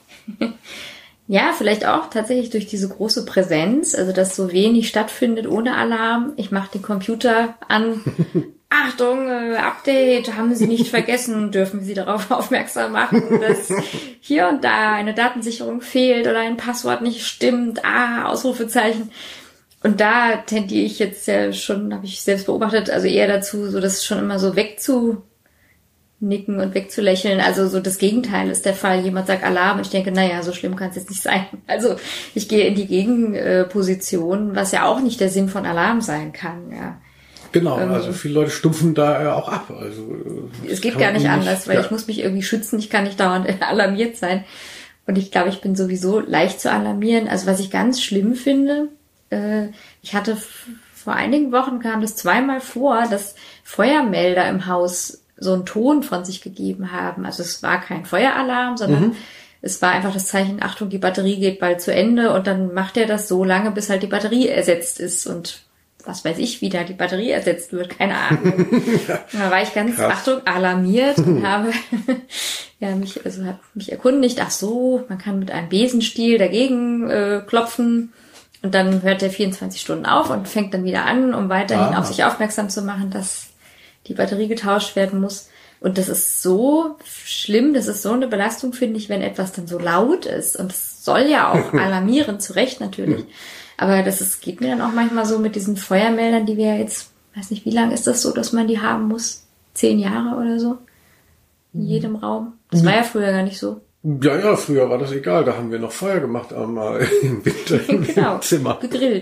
Ja, vielleicht auch tatsächlich durch diese große Präsenz, also dass so wenig stattfindet ohne Alarm. Ich mache den Computer an. Achtung, äh, Update, haben Sie nicht vergessen, dürfen Sie darauf aufmerksam machen, dass hier und da eine Datensicherung fehlt oder ein Passwort nicht stimmt. Ah, Ausrufezeichen. Und da tendiere ich jetzt ja schon, habe ich selbst beobachtet, also eher dazu, so das schon immer so wegzu nicken und wegzulächeln. Also so das Gegenteil ist der Fall. Jemand sagt Alarm und ich denke, naja, so schlimm kann es jetzt nicht sein. Also ich gehe in die Gegenposition, was ja auch nicht der Sinn von Alarm sein kann. Ja. Genau, ähm, also viele Leute stumpfen da ja auch ab. Also es geht gar nicht nicht, anders, weil ja. ich muss mich irgendwie schützen. Ich kann nicht dauernd alarmiert sein. Und ich glaube, ich bin sowieso leicht zu alarmieren. Also was ich ganz schlimm finde, äh, ich hatte f- vor einigen Wochen kam das zweimal vor, dass Feuermelder im Haus so einen Ton von sich gegeben haben. Also es war kein Feueralarm, sondern mhm. es war einfach das Zeichen, Achtung, die Batterie geht bald zu Ende und dann macht er das so lange, bis halt die Batterie ersetzt ist und was weiß ich, wie da die Batterie ersetzt wird, keine Ahnung. ja. Da war ich ganz, Krass. Achtung, alarmiert und habe ja mich, also habe mich erkundigt, ach so, man kann mit einem Besenstiel dagegen äh, klopfen und dann hört der vierundzwanzig Stunden auf und fängt dann wieder an, um weiterhin ah. auf sich aufmerksam zu machen, dass die Batterie getauscht werden muss. Und das ist so schlimm, das ist so eine Belastung, finde ich, wenn etwas dann so laut ist. Und es soll ja auch alarmieren, zu Recht natürlich. Aber das ist, geht mir dann auch manchmal so mit diesen Feuermeldern, die wir jetzt, weiß nicht, wie lange ist das so, dass man die haben muss? Zehn Jahre oder so? In jedem Raum? Das war ja früher gar nicht so. Ja, ja, früher war das egal. Da haben wir noch Feuer gemacht am äh, im Winter im genau, Zimmer. Gegrillt.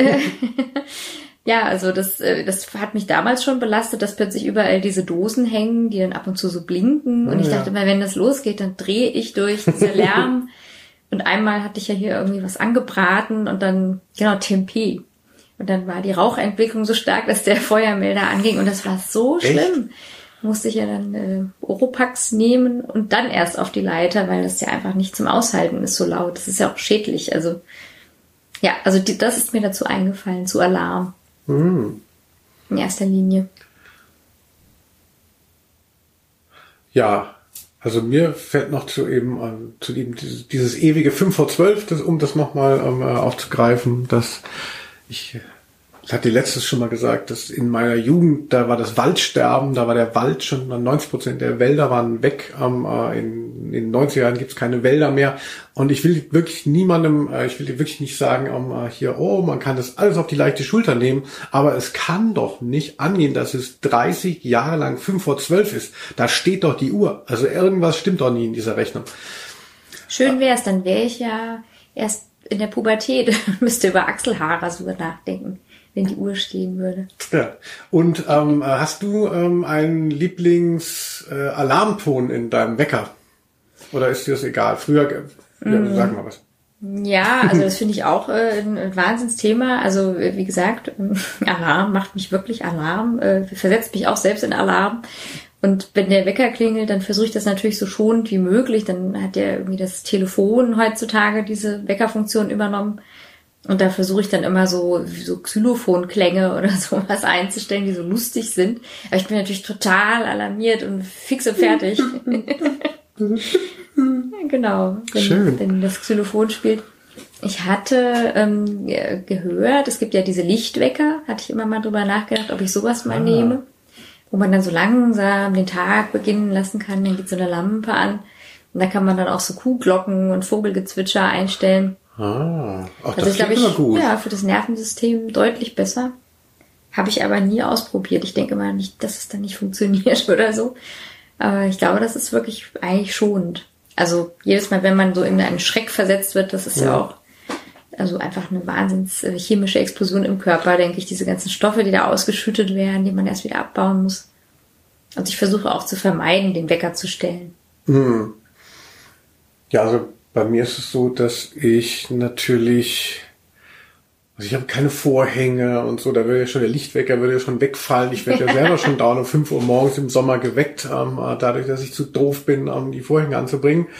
Ja, also das, das hat mich damals schon belastet, dass plötzlich überall diese Dosen hängen, die dann ab und zu so blinken. Und ich ja. dachte immer, wenn das losgeht, dann drehe ich durch, dieser Lärm. Und einmal hatte ich ja hier irgendwie was angebraten und dann, genau, Tempeh. Und dann war die Rauchentwicklung so stark, dass der Feuermelder anging. Und das war so Echt? schlimm. Musste ich ja dann äh, Oropax nehmen und dann erst auf die Leiter, weil das ja einfach nicht zum Aushalten ist, so laut. Das ist ja auch schädlich. Also ja, also die, das ist mir dazu eingefallen, zu Alarm. In erster Linie. Ja, also mir fällt noch zu eben, ähm, zu eben dieses, dieses ewige fünf vor zwölf, das, um das nochmal ähm, aufzugreifen, dass ich Das hat die letztes schon mal gesagt, dass in meiner Jugend, da war das Waldsterben, da war der Wald schon, neunzig Prozent der Wälder waren weg. Ähm, in, in den neunziger Jahren gibt es keine Wälder mehr. Und ich will wirklich niemandem, äh, ich will dir wirklich nicht sagen, ähm, hier, oh, man kann das alles auf die leichte Schulter nehmen. Aber es kann doch nicht angehen, dass es dreißig Jahre lang fünf vor zwölf ist. Da steht doch die Uhr. Also irgendwas stimmt doch nie in dieser Rechnung. Schön wär's, dann wäre ich ja erst in der Pubertät und müsste über Achselhaarrasur nachdenken, wenn die Uhr stehen würde. Ja. Und ähm, hast du ähm, einen Lieblings-Alarmton äh, in deinem Wecker? Oder ist dir das egal? Früher, ja, mm. sag mal was. Ja, also das finde ich auch äh, ein, ein Wahnsinnsthema. Also wie gesagt, Alarm macht mich wirklich Alarm, äh, versetzt mich auch selbst in Alarm. Und wenn der Wecker klingelt, dann versuche ich das natürlich so schonend wie möglich. Dann hat ja irgendwie das Telefon heutzutage diese Weckerfunktion übernommen. Und da versuche ich dann immer so, so Xylophonklänge oder sowas einzustellen, die so lustig sind. Aber ich bin natürlich total alarmiert und fix und fertig. Genau, wenn, wenn das Xylophon spielt. Ich hatte ähm, gehört, es gibt ja diese Lichtwecker, hatte ich immer mal drüber nachgedacht, ob ich sowas mal ah. nehme, wo man dann so langsam den Tag beginnen lassen kann, dann geht so eine Lampe an und da kann man dann auch so Kuhglocken und Vogelgezwitscher einstellen. Ah, ach, also das glaube ich, gut. Ja, für das Nervensystem deutlich besser. Habe ich aber nie ausprobiert. Ich denke mal nicht, dass es dann nicht funktioniert oder so. Aber ich glaube, das ist wirklich eigentlich schonend. Also jedes Mal, wenn man so in einen Schreck versetzt wird, das ist ja, ja auch also einfach eine wahnsinns chemische Explosion im Körper, denke ich, diese ganzen Stoffe, die da ausgeschüttet werden, die man erst wieder abbauen muss. Und ich versuche auch zu vermeiden, den Wecker zu stellen. Hm. Ja, also bei mir ist es so, dass ich natürlich, also ich habe keine Vorhänge und so, da würde ja schon der Lichtwecker würde ja schon wegfallen. Ich werde ja selber schon dauernd um fünf Uhr morgens im Sommer geweckt, ähm, dadurch, dass ich zu doof bin, um die Vorhänge anzubringen.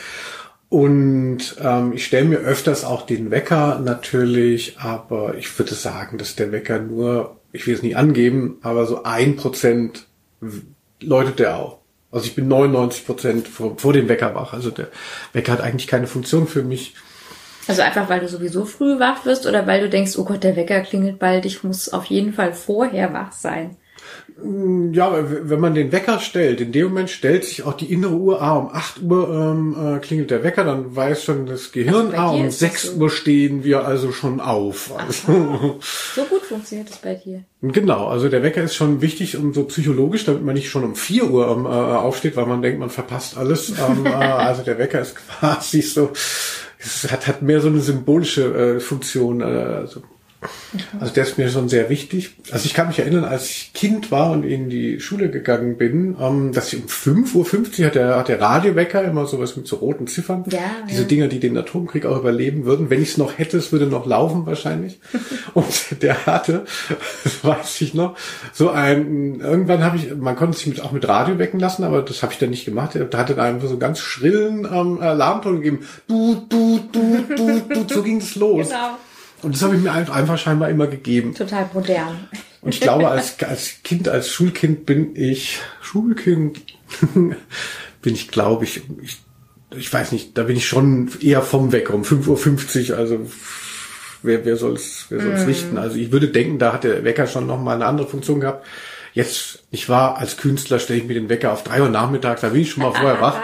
Und ähm, ich stelle mir öfters auch den Wecker natürlich, aber ich würde sagen, dass der Wecker nur, ich will es nicht angeben, aber so ein Prozent läutet der auf. Also ich bin neunundneunzig Prozent vor, vor dem Wecker wach. Also der Wecker hat eigentlich keine Funktion für mich. Also einfach, weil du sowieso früh wach wirst oder weil du denkst, oh Gott, der Wecker klingelt bald, ich muss auf jeden Fall vorher wach sein? Ja, wenn man den Wecker stellt, in dem Moment stellt sich auch die innere Uhr, ah, um acht Uhr ähm, äh, klingelt der Wecker, dann weiß schon das Gehirn, also ah, um sechs so. Uhr stehen wir also schon auf. Also. So gut funktioniert das bei dir. Genau, also der Wecker ist schon wichtig und so psychologisch, damit man nicht schon um vier Uhr ähm, äh, aufsteht, weil man denkt, man verpasst alles. ähm, äh, also der Wecker ist quasi so, es hat, hat mehr so eine symbolische äh, Funktion, äh, also Also der ist mir schon sehr wichtig. Also ich kann mich erinnern, als ich Kind war und in die Schule gegangen bin, ähm, dass ich um fünf Uhr fünfzig hat der, hat der Radiowecker immer sowas mit so roten Ziffern. Ja, Diese ja. Dinger, die den Atomkrieg auch überleben würden. Wenn ich es noch hätte, es würde noch laufen wahrscheinlich. Und der hatte, das weiß ich noch, so ein, irgendwann habe ich, man konnte sich mit, auch mit Radio wecken lassen, aber das habe ich dann nicht gemacht. Der hatte dann einfach so einen ganz schrillen ähm, Alarmton gegeben. Du, du, du, du, du, so ging es los. Genau. Und das habe ich mir einfach scheinbar immer gegeben. Total modern. Und ich glaube, als, als Kind, als Schulkind bin ich, Schulkind, bin ich, glaube ich, ich, ich weiß nicht, da bin ich schon eher vom Wecker, um fünf Uhr fünfzig, also wer, wer soll es, wer soll es mm. richten? Also ich würde denken, da hat der Wecker schon nochmal eine andere Funktion gehabt. Jetzt, ich war als Künstler, stelle ich mir den Wecker auf drei Uhr nachmittags, da bin ich schon mal vorher wach.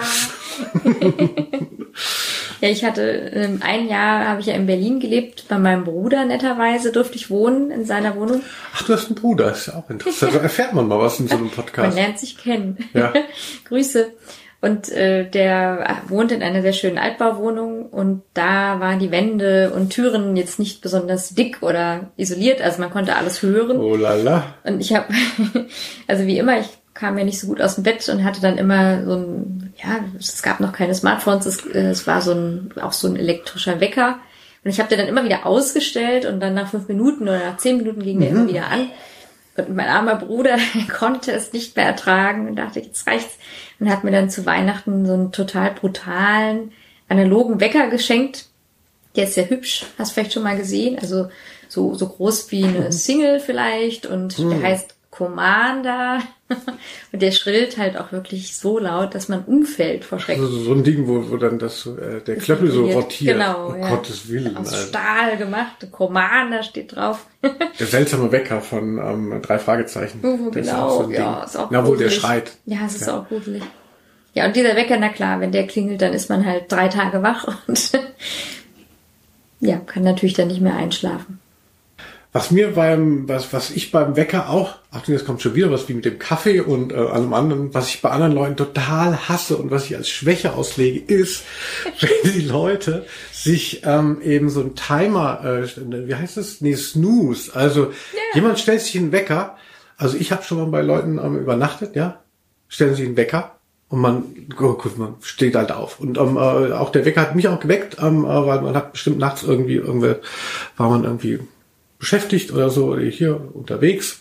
Ja, ich hatte, ähm, ein Jahr habe ich ja in Berlin gelebt, bei meinem Bruder netterweise durfte ich wohnen in seiner Wohnung. Ach, du hast einen Bruder, ist ja auch interessant. Da erfährt man mal was in so einem Podcast. Man lernt sich kennen. Ja. Grüße. Und äh, der wohnt in einer sehr schönen Altbauwohnung und da waren die Wände und Türen jetzt nicht besonders dick oder isoliert, also man konnte alles hören. Oh lala. Und ich habe, also wie immer, ich kam ja nicht so gut aus dem Bett und hatte dann immer so ein, ja, es gab noch keine Smartphones, es, es war so ein, auch so ein elektrischer Wecker. Und ich habe den dann immer wieder ausgestellt und dann nach fünf Minuten oder nach zehn Minuten ging der mhm. immer wieder an. Und mein armer Bruder konnte es nicht mehr ertragen und dachte, jetzt reicht's. Und hat mir dann zu Weihnachten so einen total brutalen, analogen Wecker geschenkt. Der ist sehr hübsch, hast du vielleicht schon mal gesehen. Also so, so groß wie eine Single vielleicht und mhm. der heißt Commander. Und der schrillt halt auch wirklich so laut, dass man umfällt vor Schreck. Also so ein Ding, wo, wo dann das, äh, der Klöppel so rotiert. Genau, um ja. Gottes Willen. Aus Alter. Stahl gemacht. Commander steht drauf. Der seltsame Wecker von ähm, drei Fragezeichen. Oh, Das genau, ist auch so ein ja, Ding. ist auch Na, wo der gruselig. schreit. Ja, es ist Ja. auch gruselig. Ja, und dieser Wecker, na klar, wenn der klingelt, dann ist man halt drei Tage wach und ja, kann natürlich dann nicht mehr einschlafen. Was mir beim, was, was ich beim Wecker auch, Achtung, jetzt kommt schon wieder was wie mit dem Kaffee und äh, allem anderen, was ich bei anderen Leuten total hasse und was ich als Schwäche auslege, ist, wenn die Leute sich ähm, eben so ein Timer, äh, wie heißt das? Nee, Snooze. Also Ja. jemand stellt sich einen Wecker, also ich habe schon mal bei Leuten ähm, übernachtet, ja, stellen sich einen Wecker und man, oh, gut, man steht halt auf. Und ähm, äh, auch der Wecker hat mich auch geweckt, ähm, äh, weil man hat bestimmt nachts irgendwie, irgendwie war man irgendwie beschäftigt oder so, oder hier unterwegs.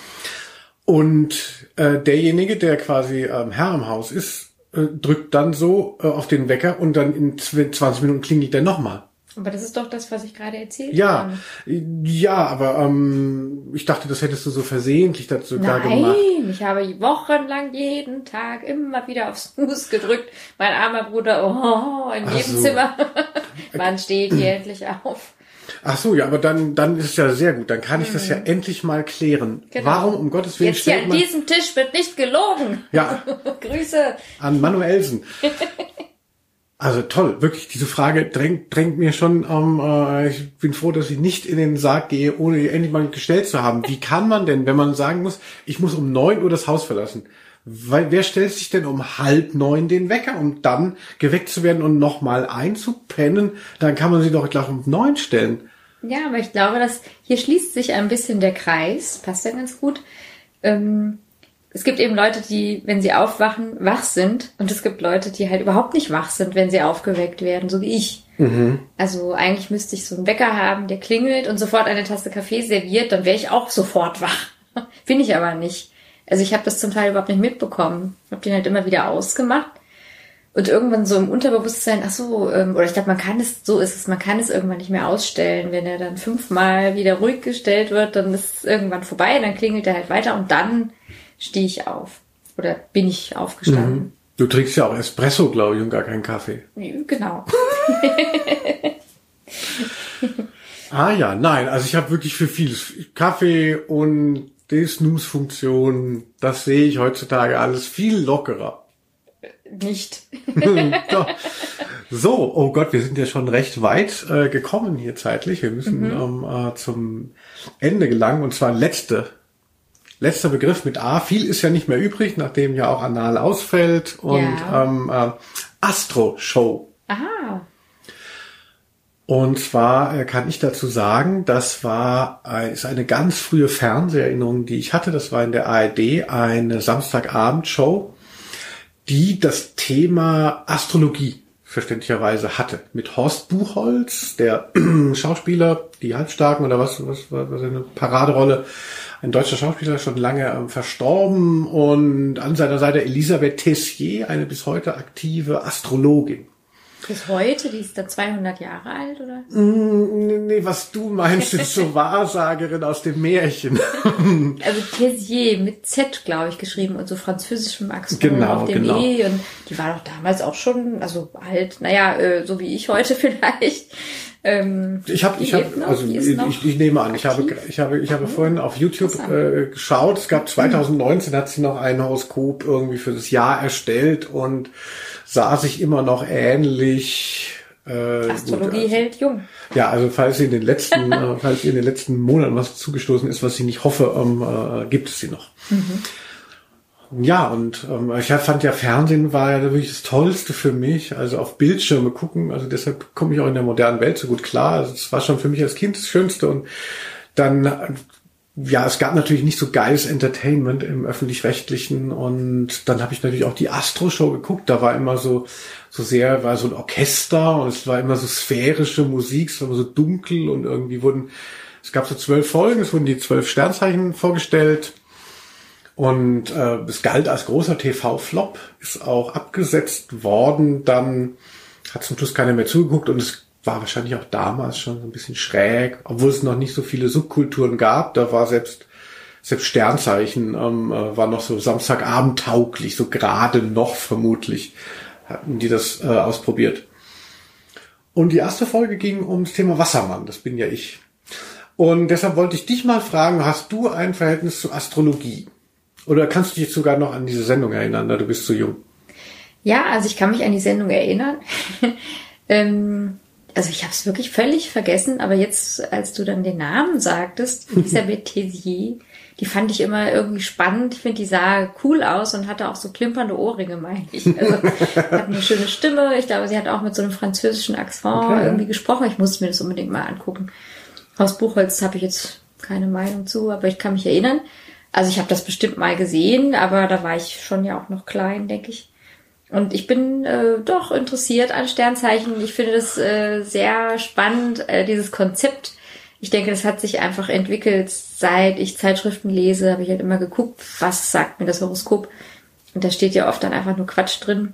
Und äh, derjenige, der quasi ähm, Herr im Haus ist, äh, drückt dann so äh, auf den Wecker und dann in zwanzig Minuten klingelt der nochmal. Aber das ist doch das, was ich gerade erzählt Ja, habe. ja, aber ähm, ich dachte, das hättest du so versehentlich dazu da Nein, gemacht. ich habe wochenlang jeden Tag immer wieder aufs Snooze gedrückt. Mein armer Bruder, oh, im Ach Nebenzimmer. so. Wann steht ihr endlich auf? Ach so, ja, aber dann dann ist es ja sehr gut. Dann kann ich das ja endlich mal klären. Genau. Warum um Gottes Willen Jetzt hier stellt an man diesem Tisch wird nicht gelogen. ja Grüße. an Manuelsen? Also toll, wirklich, diese Frage drängt, drängt mir schon, ähm, äh, ich bin froh, dass ich nicht in den Sarg gehe, ohne die endlich mal gestellt zu haben. Wie kann man denn, wenn man sagen muss, ich muss um neun Uhr das Haus verlassen? Weil wer stellt sich denn um halb neun den Wecker, um dann geweckt zu werden und nochmal einzupennen? Dann kann man sie doch gleich um neun stellen. Ja, aber ich glaube, dass hier schließt sich ein bisschen der Kreis. Passt ja ganz gut. Ähm, es gibt eben Leute, die, wenn sie aufwachen, wach sind. Und es gibt Leute, die halt überhaupt nicht wach sind, wenn sie aufgeweckt werden, so wie ich. Mhm. Also eigentlich müsste ich so einen Wecker haben, der klingelt und sofort eine Tasse Kaffee serviert, dann wäre ich auch sofort wach. Bin ich aber nicht. Also ich habe das zum Teil überhaupt nicht mitbekommen. Ich habe den halt immer wieder ausgemacht. Und irgendwann so im Unterbewusstsein, ach so, ähm, oder ich glaube, man kann es, so ist es, man kann es irgendwann nicht mehr ausstellen. Wenn er dann fünfmal wieder ruhig gestellt wird, dann ist es irgendwann vorbei, dann klingelt er halt weiter und dann stehe ich auf. Oder bin ich aufgestanden. Mhm. Du trinkst ja auch Espresso, glaube ich, und gar keinen Kaffee. Genau. Ah ja, nein, also ich habe wirklich für vieles. Kaffee und die Snooze-Funktion, das sehe ich heutzutage alles viel lockerer. Nicht. Ja. So, oh Gott, wir sind ja schon recht weit äh, gekommen hier zeitlich. Wir müssen mhm. ähm, äh, zum Ende gelangen und zwar letzte, letzter Begriff mit A. Viel ist ja nicht mehr übrig, nachdem ja auch Anal ausfällt und Ja. ähm, äh, Astro-Show. Aha. Und zwar äh, kann ich dazu sagen, das war äh, ist eine ganz frühe Fernseherinnerung, die ich hatte. Das war in der A R D eine Samstagabendshow, die das Thema Astrologie verständlicherweise hatte. Mit Horst Buchholz, der Schauspieler, die Halbstarken oder was, was war seine Paraderolle, ein deutscher Schauspieler, schon lange ähm, verstorben, und an seiner Seite Elisabeth Tessier, eine bis heute aktive Astrologin. Bis heute, die ist da zweihundert Jahre alt, oder? Mm, nee, was du meinst, ist so Wahrsagerin aus dem Märchen. Also Tessier mit Z, glaube ich, geschrieben und so französischem Akzent Genau, auf dem genau. E. Und die war doch damals auch schon, also alt, naja, äh, so wie ich heute vielleicht. Ähm, Ich habe, die ich habe, lebt noch, also die ist ich, noch ich, ich nehme an, ich habe, aktiv. ich habe, ich habe vorhin auf YouTube äh, geschaut. Es gab zwanzig neunzehn hat sie noch ein Horoskop irgendwie für das Jahr erstellt und sah sich immer noch ähnlich. Äh, Astrologie gut, hält jung. Ja, also falls sie in den letzten, äh, falls ihr in den letzten Monaten was zugestoßen ist, was ich nicht hoffe, ähm, äh, gibt es sie noch. Mhm. Ja, und ähm, ich fand ja, Fernsehen war ja wirklich das Tollste für mich. Also auf Bildschirme gucken, also deshalb komme ich auch in der modernen Welt so gut klar. Also es war schon für mich als Kind das Schönste. Und dann, ja, es gab natürlich nicht so geiles Entertainment im Öffentlich-Rechtlichen. Und dann habe ich natürlich auch die Astro-Show geguckt. Da war immer so, so sehr, war so ein Orchester und es war immer so sphärische Musik. Es war immer so dunkel und irgendwie wurden, es gab so zwölf Folgen, es wurden die zwölf Sternzeichen vorgestellt. Und äh, es galt als großer T V-Flop, ist auch abgesetzt worden. Dann hat zum Schluss keiner mehr zugeguckt und es war wahrscheinlich auch damals schon so ein bisschen schräg, obwohl es noch nicht so viele Subkulturen gab. Da war selbst selbst Sternzeichen ähm, war noch so Samstagabend tauglich, so gerade noch vermutlich hatten die das äh, ausprobiert. Und die erste Folge ging ums Thema Wassermann, das bin ja ich. Und deshalb wollte ich dich mal fragen, hast du ein Verhältnis zu Astrologie? Oder kannst du dich sogar noch an diese Sendung erinnern, da du bist so jung? Ja, also ich kann mich an die Sendung erinnern. ähm, also ich habe es wirklich völlig vergessen, aber jetzt, als du dann den Namen sagtest, Elisabeth Tessier, die fand ich immer irgendwie spannend. Ich finde, die sah cool aus und hatte auch so klimpernde Ohrringe, meine ich. Also hat eine schöne Stimme. Ich glaube, sie hat auch mit so einem französischen Akzent okay. irgendwie gesprochen. Ich muss mir das unbedingt mal angucken. Haus Buchholz habe ich jetzt keine Meinung zu, aber ich kann mich erinnern. Also ich habe das bestimmt mal gesehen, aber da war ich schon ja auch noch klein, denke ich. Und ich bin äh, doch interessiert an Sternzeichen. Ich finde das äh, sehr spannend, äh, dieses Konzept. Ich denke, das hat sich einfach entwickelt, seit ich Zeitschriften lese, habe ich halt immer geguckt, was sagt mir das Horoskop. Und da steht ja oft dann einfach nur Quatsch drin.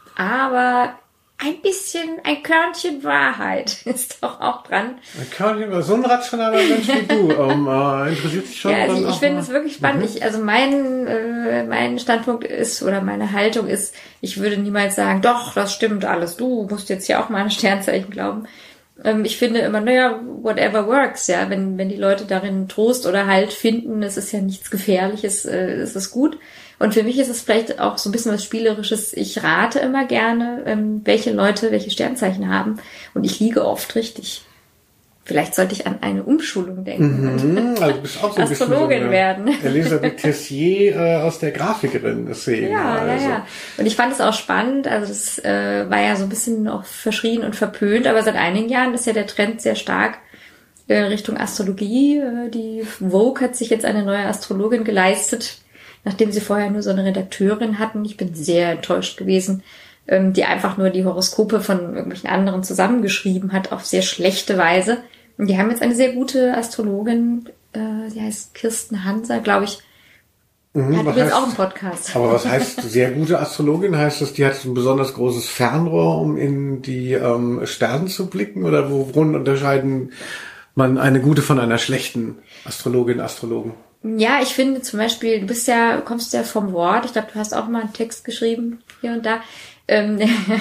Aber ein bisschen, ein Körnchen Wahrheit ist doch auch dran. Ein Körnchen, so ein rationaler Mensch wie du, ähm, äh, interessiert sich schon. Ja, also dann ich, ich finde es wirklich spannend. Mhm. Ich, also mein, äh, mein Standpunkt ist, oder meine Haltung ist, ich würde niemals sagen, doch, das stimmt alles, du musst jetzt ja auch mal an Sternzeichen glauben. Ich finde immer, naja, whatever works, ja, wenn, wenn die Leute darin Trost oder Halt finden, es ist ja nichts Gefährliches, äh, es ist gut. Und für mich ist es vielleicht auch so ein bisschen was Spielerisches. Ich rate immer gerne, ähm, welche Leute welche Sternzeichen haben. Und ich liege oft richtig. Vielleicht sollte ich an eine Umschulung denken. Mhm, also du bist auch so ein Astrologin so werden. Elisabeth Tessier äh, aus der Grafikerin deswegen. Ja, also. ja, ja. Und ich fand es auch spannend. Also das äh, war ja so ein bisschen auch verschrien und verpönt. Aber seit einigen Jahren ist ja der Trend sehr stark äh, Richtung Astrologie. Äh, die Vogue hat sich jetzt eine neue Astrologin geleistet, nachdem sie vorher nur so eine Redakteurin hatten. Ich bin sehr enttäuscht gewesen, ähm, die einfach nur die Horoskope von irgendwelchen anderen zusammengeschrieben hat, auf sehr schlechte Weise. Und die haben jetzt eine sehr gute Astrologin, äh, sie heißt Kirsten Hanser, glaube ich. Mhm, hat jetzt heißt, auch einen Podcast. Aber was heißt sehr gute Astrologin? Heißt das, die hat ein besonders großes Fernrohr, um in die ähm, Sterne zu blicken? Oder worin unterscheiden man eine gute von einer schlechten Astrologin, Astrologen? Ja, ich finde zum Beispiel, du bist ja, kommst ja vom Wort. Ich glaube, du hast auch mal einen Text geschrieben, hier und da. Ähm,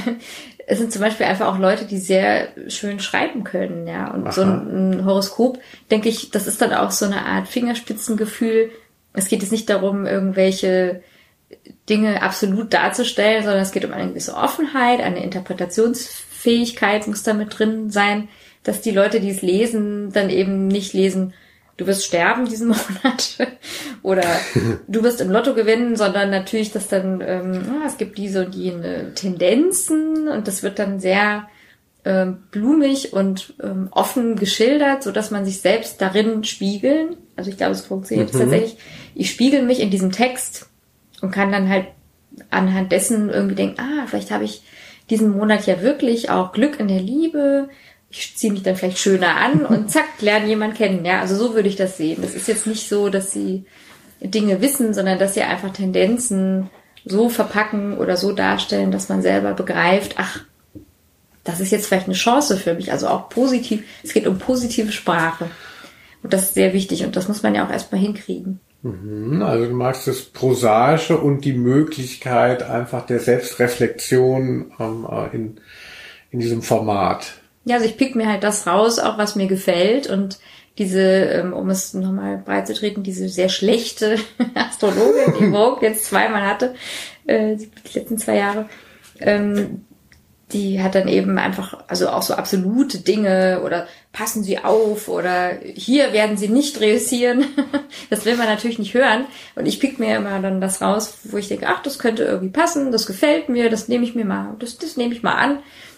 es sind zum Beispiel einfach auch Leute, die sehr schön schreiben können, ja. Und Aha. so ein, ein Horoskop, denke ich, das ist dann auch so eine Art Fingerspitzengefühl. Es geht jetzt nicht darum, irgendwelche Dinge absolut darzustellen, sondern es geht um eine gewisse Offenheit, eine Interpretationsfähigkeit muss da mit drin sein, dass die Leute, die es lesen, dann eben nicht lesen, du wirst sterben diesen Monat oder du wirst im Lotto gewinnen, sondern natürlich, dass dann, ähm, es gibt diese und jene Tendenzen und das wird dann sehr ähm, blumig und ähm, offen geschildert, so dass man sich selbst darin spiegeln. Also ich glaube, es funktioniert mhm. tatsächlich. Ich spiegel mich in diesem Text und kann dann halt anhand dessen irgendwie denken, ah, vielleicht habe ich diesen Monat ja wirklich auch Glück in der Liebe. Ich ziehe mich dann vielleicht schöner an und zack, lerne jemanden kennen. Ja, also so würde ich das sehen. Das ist jetzt nicht so, dass sie Dinge wissen, sondern dass sie einfach Tendenzen so verpacken oder so darstellen, dass man selber begreift, ach, das ist jetzt vielleicht eine Chance für mich. Also auch positiv. Es geht um positive Sprache. Und das ist sehr wichtig und das muss man ja auch erstmal hinkriegen. Also du magst das Prosaische und die Möglichkeit einfach der Selbstreflexion ähm, in, in diesem Format. Ja, also ich pick mir halt das raus, auch was mir gefällt und diese, um es nochmal breit zu treten, diese sehr schlechte Astrologin, die Vogue jetzt zweimal hatte, äh, die letzten zwei Jahre, ähm, die hat dann eben einfach, also auch so absolute Dinge oder passen Sie auf oder hier werden Sie nicht reüssieren. Das will man natürlich nicht hören und ich pick mir immer dann das raus, wo ich denke, ach, das könnte irgendwie passen, das gefällt mir, das nehme ich mir mal, das, das nehme ich mal an.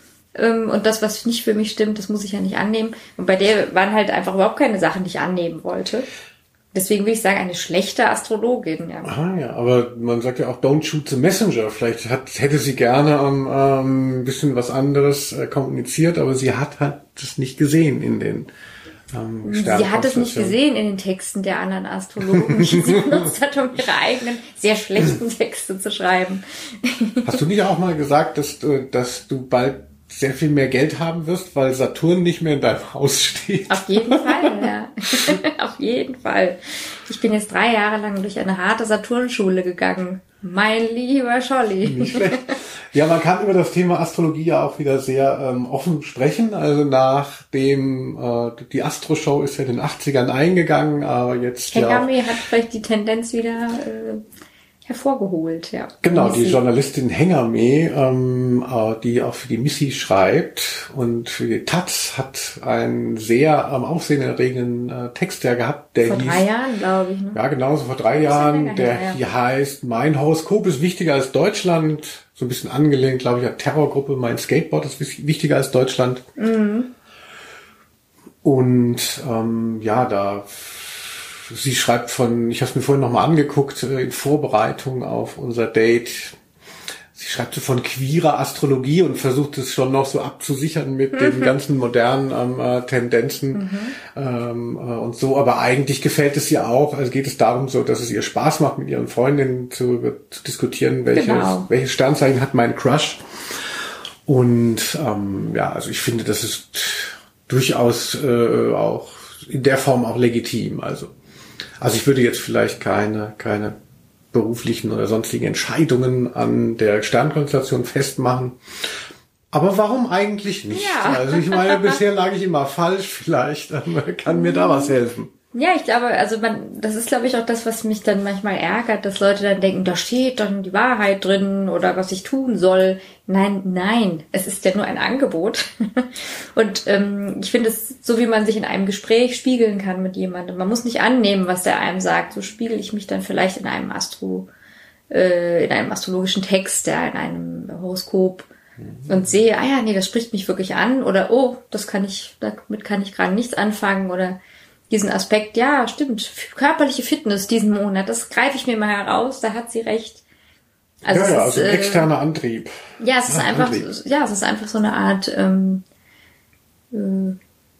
Und das, was nicht für mich stimmt, das muss ich ja nicht annehmen. Und bei der waren halt einfach überhaupt keine Sachen, die ich annehmen wollte. Deswegen will ich sagen, eine schlechte Astrologin. Ja. Ah ja, aber man sagt ja auch, don't shoot the messenger. Vielleicht hat, hätte sie gerne ähm, ein bisschen was anderes äh, kommuniziert, aber sie hat halt das nicht gesehen in den ähm, Sie hat es nicht gesehen in den Texten der anderen Astrologen, die sie benutzt hat, um ihre eigenen sehr schlechten Texte zu schreiben. Hast du nicht auch mal gesagt, dass du, dass du bald sehr viel mehr Geld haben wirst, weil Saturn nicht mehr in deinem Haus steht. Auf jeden Fall, ja. Auf jeden Fall. Ich bin jetzt drei Jahre lang durch eine harte Saturnschule gegangen. Mein lieber Scholli. Nicht schlecht. Ja, man kann über das Thema Astrologie ja auch wieder sehr ähm, offen sprechen. Also nachdem äh, die Astro-Show ist ja in den achtzigern eingegangen, aber jetzt Hengame ja hat vielleicht die Tendenz wieder äh, hervorgeholt, ja. Genau, die Journalistin Hengame, ähm, äh, die auch für die Missy schreibt und für die Taz, hat einen sehr ähm, aufsehenerregenden äh, Text ja gehabt, der vor hieß... Vor drei Jahren, glaube ich, ne? Ja, genau, so vor drei Jahren, der her, ja. hier heißt, mein Horoskop ist wichtiger als Deutschland, so ein bisschen angelehnt, glaube ich, an Terrorgruppe, mein Skateboard ist wichtiger als Deutschland. Mhm. Und ähm, ja, da... Sie schreibt von, ich habe es mir vorhin nochmal angeguckt, in Vorbereitung auf unser Date. Sie schreibt so von queerer Astrologie und versucht es schon noch so abzusichern mit mhm. den ganzen modernen ähm, äh, Tendenzen mhm. ähm, äh, und so. Aber eigentlich gefällt es ihr auch. Also geht es darum so, dass es ihr Spaß macht, mit ihren Freundinnen zu, zu diskutieren, welches, genau. welches Sternzeichen hat mein Crush. Und ähm, ja, also ich finde, das ist durchaus äh, auch in der Form auch legitim. Also Also ich würde jetzt vielleicht keine, keine beruflichen oder sonstigen Entscheidungen an der Sternkonstellation festmachen. Aber warum eigentlich nicht? Ja. Also ich meine, bisher lag ich immer falsch. Vielleicht kann mir da was helfen. Ja, ich glaube, also man, das ist, glaube ich, auch das, was mich dann manchmal ärgert, dass Leute dann denken, da steht dann die Wahrheit drin oder was ich tun soll. Nein, nein, es ist ja nur ein Angebot. Und ähm, ich finde es, so wie man sich in einem Gespräch spiegeln kann mit jemandem. Man muss nicht annehmen, was der einem sagt. So spiegel ich mich dann vielleicht in einem Astro, äh, in einem astrologischen Text, ja, in einem Horoskop mhm. und sehe, ah ja, nee, das spricht mich wirklich an oder oh, das kann ich, damit kann ich gerade nichts anfangen oder diesen Aspekt, ja, stimmt, körperliche Fitness diesen Monat, das greife ich mir mal heraus, da hat sie recht. Also ja, ja, ist, also ein externer äh, Antrieb. Ja, es ist ja, einfach, Antrieb. ja, es ist einfach so eine Art ähm, äh,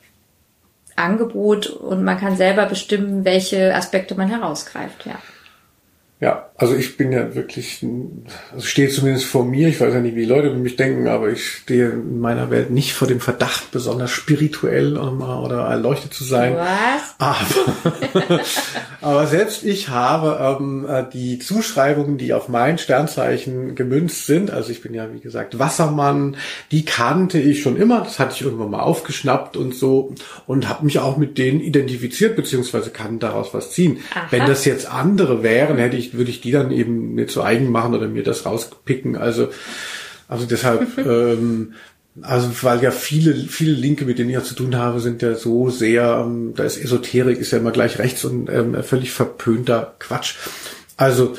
Angebot und man kann selber bestimmen, welche Aspekte man herausgreift, ja. Ja, also ich bin ja wirklich, also stehe zumindest vor mir, ich weiß ja nicht, wie die Leute über mich denken, aber ich stehe in meiner Welt nicht vor dem Verdacht, besonders spirituell ähm, oder erleuchtet zu sein. Was? Aber, aber selbst ich habe ähm, die Zuschreibungen, die auf mein Sternzeichen gemünzt sind, also ich bin ja wie gesagt Wassermann, die kannte ich schon immer, das hatte ich irgendwann mal aufgeschnappt und so und habe mich auch mit denen identifiziert, beziehungsweise kann daraus was ziehen. Aha. Wenn das jetzt andere wären, hätte ich würde ich die dann eben mir zu eigen machen oder mir das rauspicken. Also, also deshalb, ähm, also weil ja viele, viele Linke, mit denen ich ja zu tun habe, sind ja so sehr, ähm, da ist Esoterik, ist ja immer gleich rechts und ähm, völlig verpönter Quatsch. Also,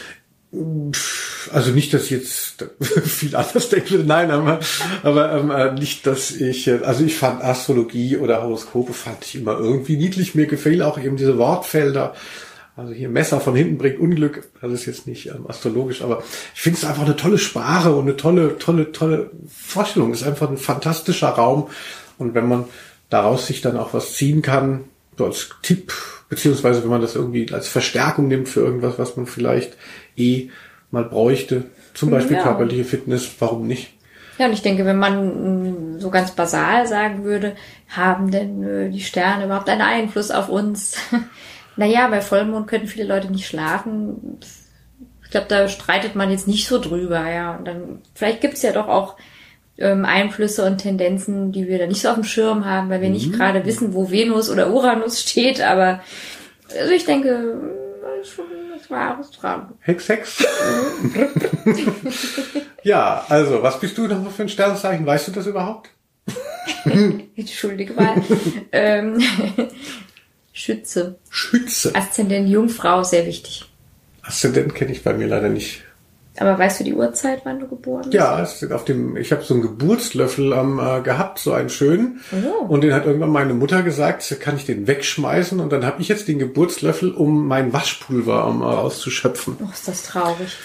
also nicht, dass ich jetzt viel anders denke, nein, aber, aber ähm, nicht, dass ich, also ich fand Astrologie oder Horoskope fand ich immer irgendwie niedlich. Mir gefällt auch eben diese Wortfelder. Also hier Messer von hinten bringt Unglück. Das ist jetzt nicht ähm, astrologisch, aber ich finde es einfach eine tolle Sprache und eine tolle, tolle, tolle Vorstellung. Es ist einfach ein fantastischer Raum. Und wenn man daraus sich dann auch was ziehen kann, so als Tipp, beziehungsweise wenn man das irgendwie als Verstärkung nimmt für irgendwas, was man vielleicht eh mal bräuchte, zum Beispiel ja. körperliche Fitness, warum nicht? Ja, und ich denke, wenn man so ganz basal sagen würde, haben denn äh, die Sterne überhaupt einen Einfluss auf uns? Naja, bei Vollmond können viele Leute nicht schlafen. Ich glaube, da streitet man jetzt nicht so drüber, ja. Und dann, vielleicht gibt's ja doch auch ähm, Einflüsse und Tendenzen, die wir da nicht so auf dem Schirm haben, weil wir mhm. nicht gerade wissen, wo Venus oder Uranus steht, aber also ich denke, da ist schon was Wahres dran. Hex, Hex. Ja, also, was bist du noch für ein Sternzeichen? Weißt du das überhaupt? Entschuldige mal. ähm, Schütze. Schütze. Aszendent Jungfrau, sehr wichtig. Aszendent kenne ich bei mir leider nicht. Aber weißt du die Uhrzeit, wann du geboren bist? Ja, es steht auf dem, ich habe so einen Geburtslöffel ähm, äh, gehabt, so einen schönen. Oh. Und den hat irgendwann meine Mutter gesagt, kann ich den wegschmeißen? Und dann habe ich jetzt den Geburtslöffel, um mein Waschpulver ähm, auszuschöpfen. Oh, ist das traurig.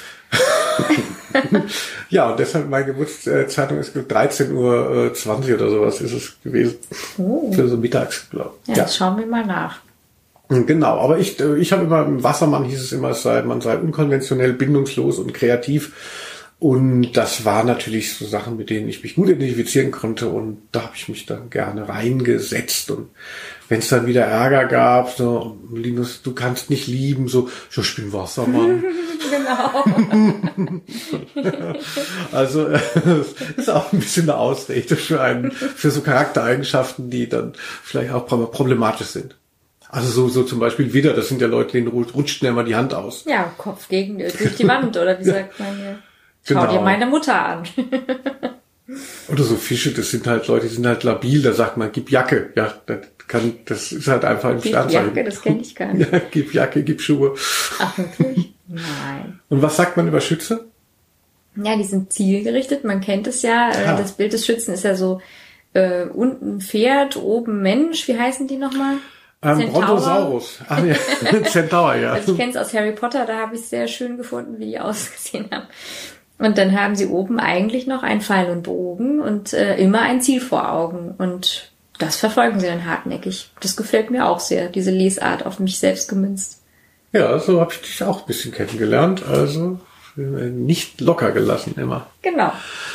Ja, und deshalb meine Geburtszeitung ist dreizehn Uhr zwanzig oder sowas ist es gewesen. Oh. Für so mittags, glaube ich. Ja, ja, das schauen wir mal nach. Genau, aber ich ich habe immer, im Wassermann hieß es immer, es sei, man sei unkonventionell, bindungslos und kreativ. Und das war natürlich so Sachen, mit denen ich mich gut identifizieren konnte und da habe ich mich dann gerne reingesetzt. Und wenn es dann wieder Ärger gab, so, Linus, du kannst nicht lieben, so, so ich bin Wassermann. Genau. Also es ist auch ein bisschen eine Ausrede für einen, für so Charaktereigenschaften, die dann vielleicht auch problematisch sind. Also so, so zum Beispiel Widder, das sind ja Leute, denen rutscht schnell mal die Hand aus. Ja, Kopf gegen durch die Wand, oder wie sagt man hier? Schau Genau. dir meine Mutter an. Oder so Fische, das sind halt Leute, die sind halt labil, da sagt man, gib Jacke. Ja, das kann, das ist halt einfach ein Gib Sternzeichen. Jacke, das kenne ich gar nicht. Ja, gib Jacke, gib Schuhe. Ach, wirklich? Nein. Und was sagt man über Schütze? Ja, die sind zielgerichtet, man kennt es ja. Ah. Das Bild des Schützen ist ja so, äh, unten Pferd, oben Mensch. Wie heißen die nochmal? Ähm, Brontosaurus. Ach ja, Centaur, ja. Also ich kenne es aus Harry Potter, da habe ich es sehr schön gefunden, wie die ausgesehen haben. Und dann haben sie oben eigentlich noch einen Pfeil und Bogen und äh, immer ein Ziel vor Augen. Und das verfolgen sie dann hartnäckig. Das gefällt mir auch sehr, diese Lesart auf mich selbst gemünzt. Ja, so habe ich dich auch ein bisschen kennengelernt. Also nicht locker gelassen immer. Genau.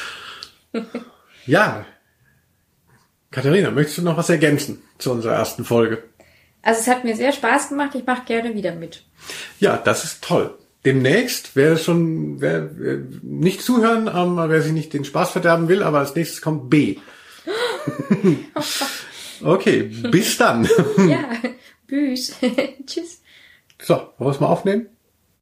Ja. Katharina, möchtest du noch was ergänzen zu unserer ersten Folge? Also es hat mir sehr Spaß gemacht. Ich mache gerne wieder mit. Ja, das ist toll. Demnächst, wer schon, wer, wer nicht zuhören, ähm, wer sich nicht den Spaß verderben will, aber als nächstes kommt B. Okay, bis dann. Ja, tschüss. Tschüss. So, wollen wir es mal aufnehmen?